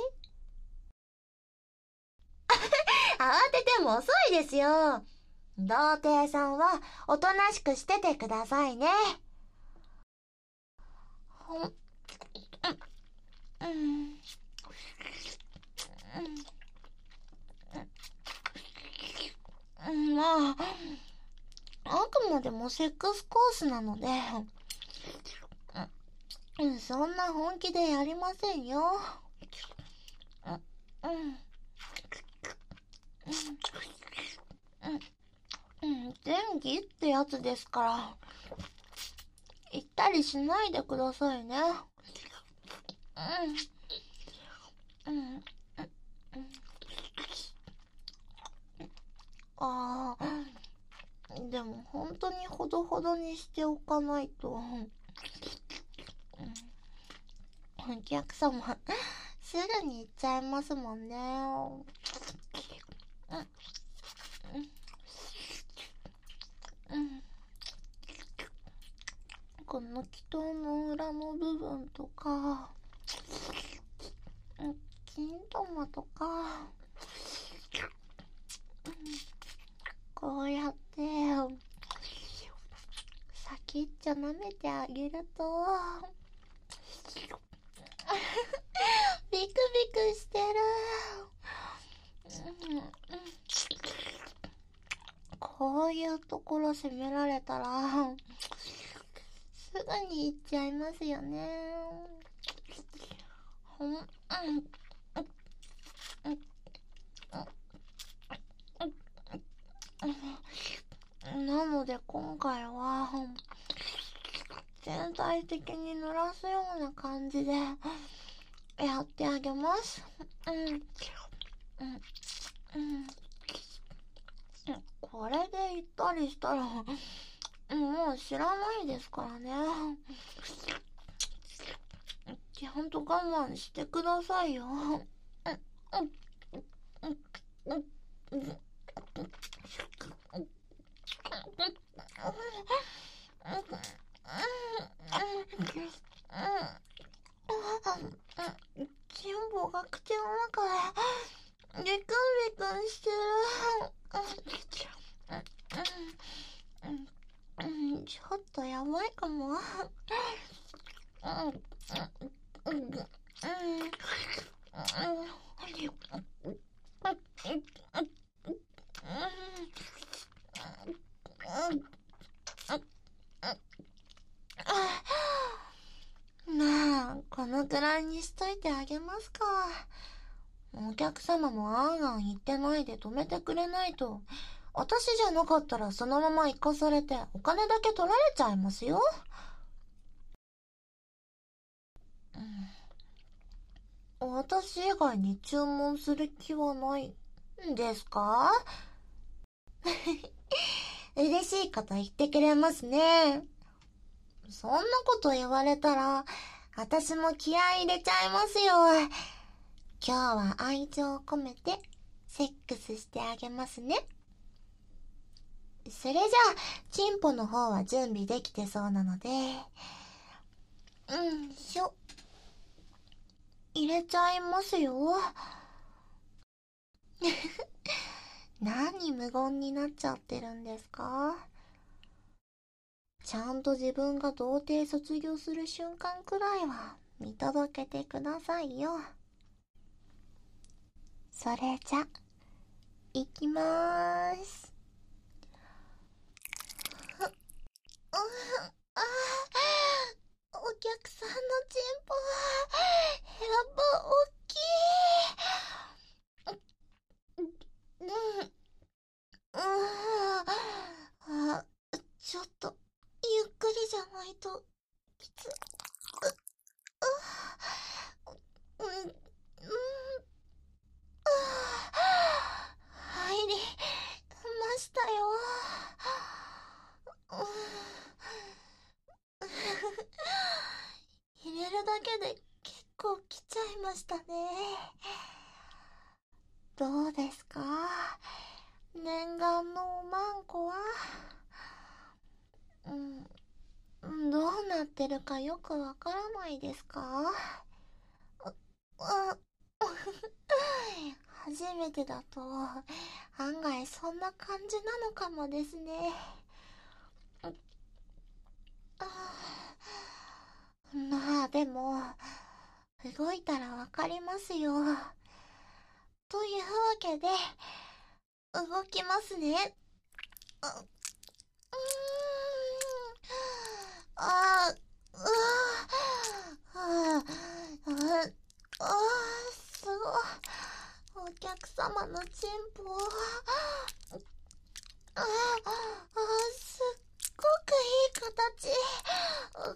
慌てても遅いですよ。童貞さんはおとなしくしててくださいね。うん、うん、まああくまでもセックスコースなので、うん、そんな本気でやりませんよ。うん、うん、うん、前儀ってやつですから、言ったりしないでくださいね。うん、うん、うん、ああ、でも本当にほどほどにしておかないと、お客様すぐに行っちゃいますもんね。うん、うん、この気筒の裏の部分とか、金玉とか、こうやって先っちょ舐めてあげるとビクビクしてる。うん、こういうところ責められたらすぐに行っちゃいますよね。ほん、うん、なので今回は全体的に濡らすような感じでやってあげます。うん、うん、うん、これで言ったりしたらもう知らないですからね。ちゃんと我慢してくださいよ。チンポが口の中でビクンビクンしてる。ちょっとやばいかも。まあこてあげますか。お客様もあんあん言ってないで止めてくれないと、私じゃなかったらそのまま行かされてお金だけ取られちゃいますよ。うん、私以外に注文する気はないんですか？嬉しいこと言ってくれますね。そんなこと言われたら、私も気合い入れちゃいますよ。今日は愛情を込めて、セックスしてあげますね。それじゃあ、チンポの方は準備できてそうなので、うんしょ。入れちゃいますよ。何無言になっちゃってるんですか？ちゃんと自分が童貞卒業する瞬間くらいは見届けてくださいよ。それじゃ、いきまーす。ああ、お客さんのチンポはやっぱ大きい。うん、うん、あ、ちょっとゆっくりじゃないときつ。う、うん、うん、入りましたよ。入れるだけで結構来ちゃいましたね。どうですか？念願のおまんこは。うん、どうなってるかよくわからないですか？う、う初めてだと案外そんな感じなのかもですね。まあでも動いたらわかりますよ。というわけで動きますね。う、うーん、あー、うわー、あー、あー、すごい。お客様のチンポを、あー、あー、すっごくいい形。う、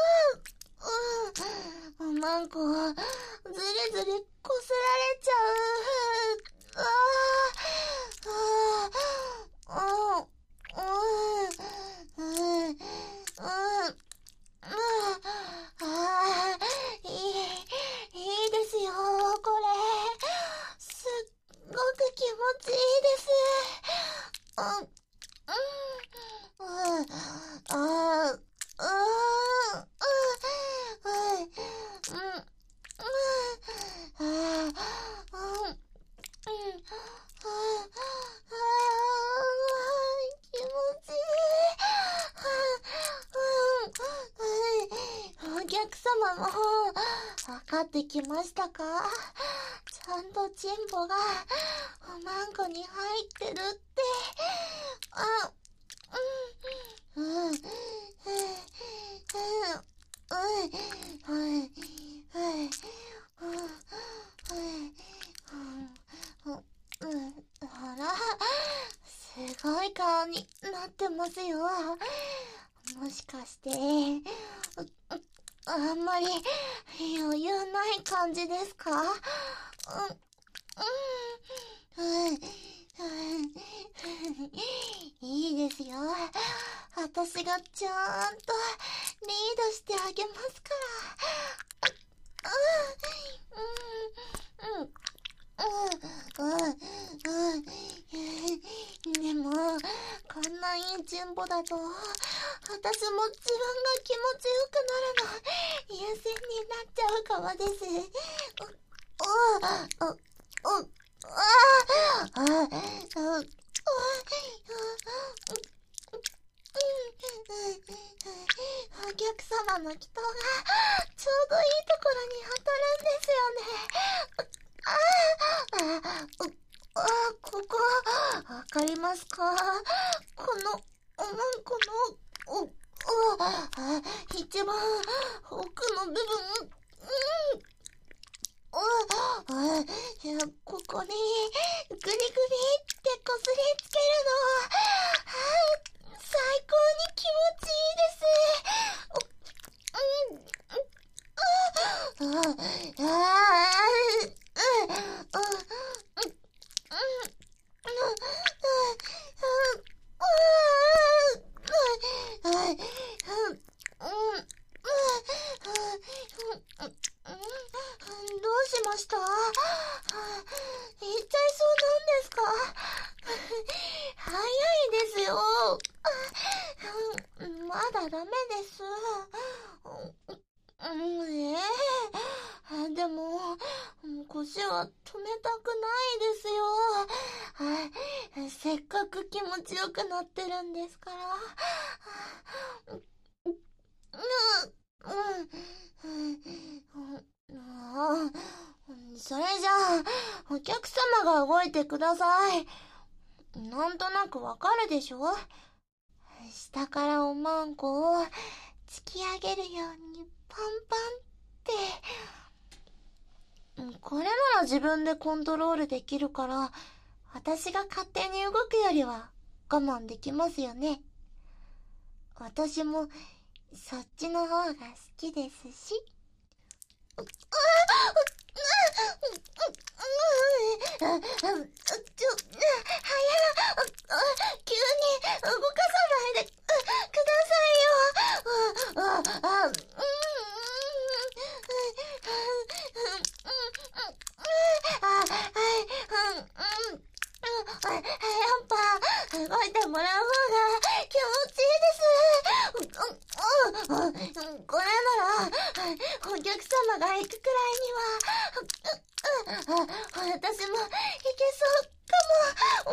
う、う、おまんこ、ずりずりこすられちゃう。あー、あー、あー、うん、うん、うん、うん、あー、いい、いいですよ、これ。すっごく気持ちいいです。うん、うん、うん、あー、うん、うん、うん、うん、うん、あー、うん、うん、ああ、気持ちいい。うん、お客様も分かってきましたか？ちゃんとチンポがおまんこに入ってるって。あ、うん、うん、うん、うん、うん、うん、うん、うん、うん、あら、すごい顔になってますよ。もしかして、あんまり余裕ない感じですか？うん、うん、うん、いいですよ。私がちゃんとリードしてあげますから。うん、うん、うん。うん、うん、うん。でも、こんないいチンポだと、私も自分が気持ちよくなるの、優先になっちゃうかもです。う、う、う、う、ああ、ああ、お客様の祈祷がちょうどいいところに当たるんですよね。ああ、ああ、ここ、わかりますか？この、おまんこの、お、お、あ、一番奥の部分、うん、 う、う、ここに、グリグリってこすりつけるの、最高に気持ちいいです。うん、うん、あどうしました？言っちゃいそうなんですか？早いですよ。まだダメです。ええ、でも腰は止めたくないですよ。せっかく気持ちよくなってるんですから。それじゃあお客様が動いてください。なんとなくわかるでしょ？下からおまんこを突き上げるようにパンパンって。これなら自分でコントロールできるから、私が勝手に動くよりは我慢できますよね。私もそっちの方が好きですし。ああちょ、はや、急に動かさないでくださいよ。あ、あ、あ、うん、あ、はい、うん、うん。やっぱ、動いてもらう方が気持ちいいです。これなら、お客様が行くくらいには、私も行けそうかも。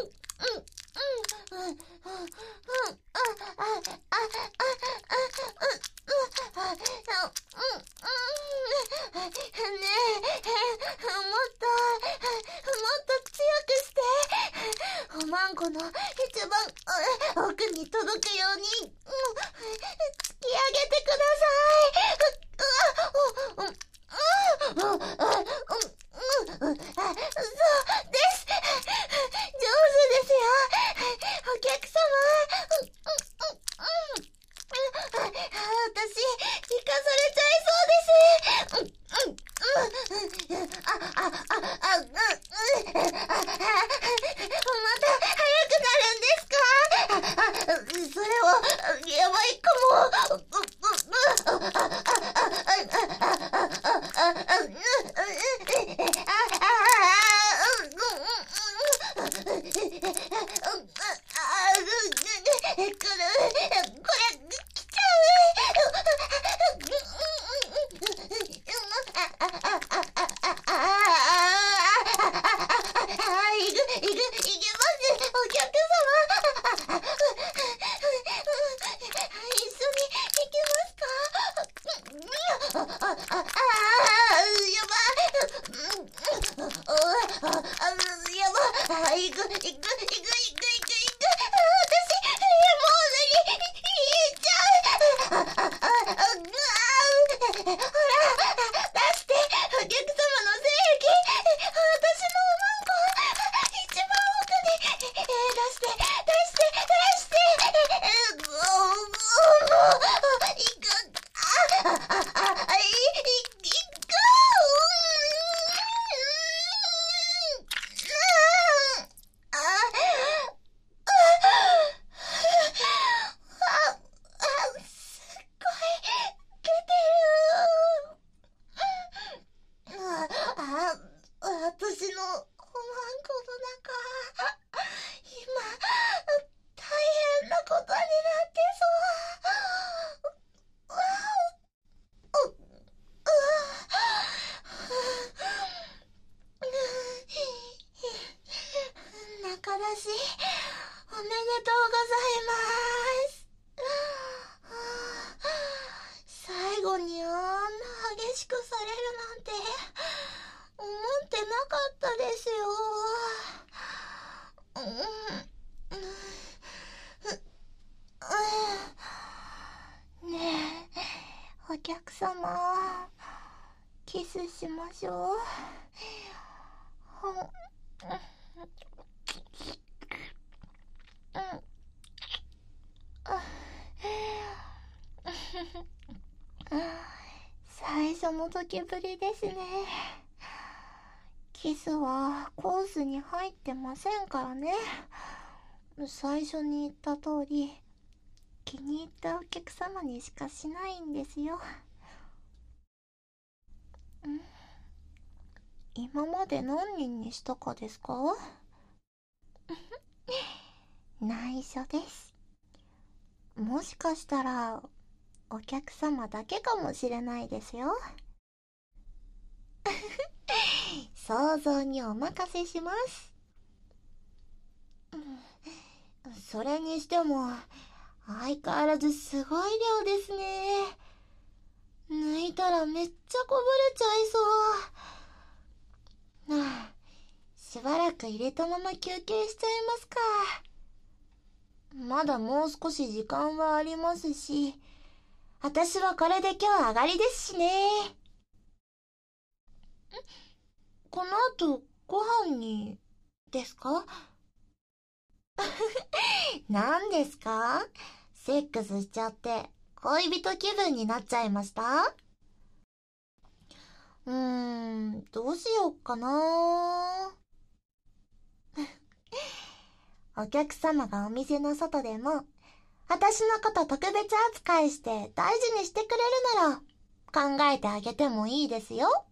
ねえ、もっと、もっと強くして、おまんこの一番奥に届くように、突き上げてください。そうです。上手ですよ。お客様。私、行かされちゃいそうです。あ、あ、あ、あ、うん、また早くなるんですか？それは、やばいかも。お客様、気キスしましょう。最初の時ぶりですね。キスはコースに入ってませんからね。最初に言った通り、気に入ったお客様にしかしないんですよ。ん？今まで何人にしたかですか？内緒です。もしかしたらお客様だけかもしれないですよ。想像にお任せします。それにしても相変わらずすごい量ですね。抜いたらめっちゃこぼれちゃいそう。はあ、しばらく入れたまま休憩しちゃいますか。まだもう少し時間はありますし、私はこれで今日上がりですしね。この後ご飯にですか？何ですか？セックスしちゃって恋人気分になっちゃいました？うーん、どうしよっかな。お客様がお店の外でも私のこと特別扱いして大事にしてくれるなら考えてあげてもいいですよ。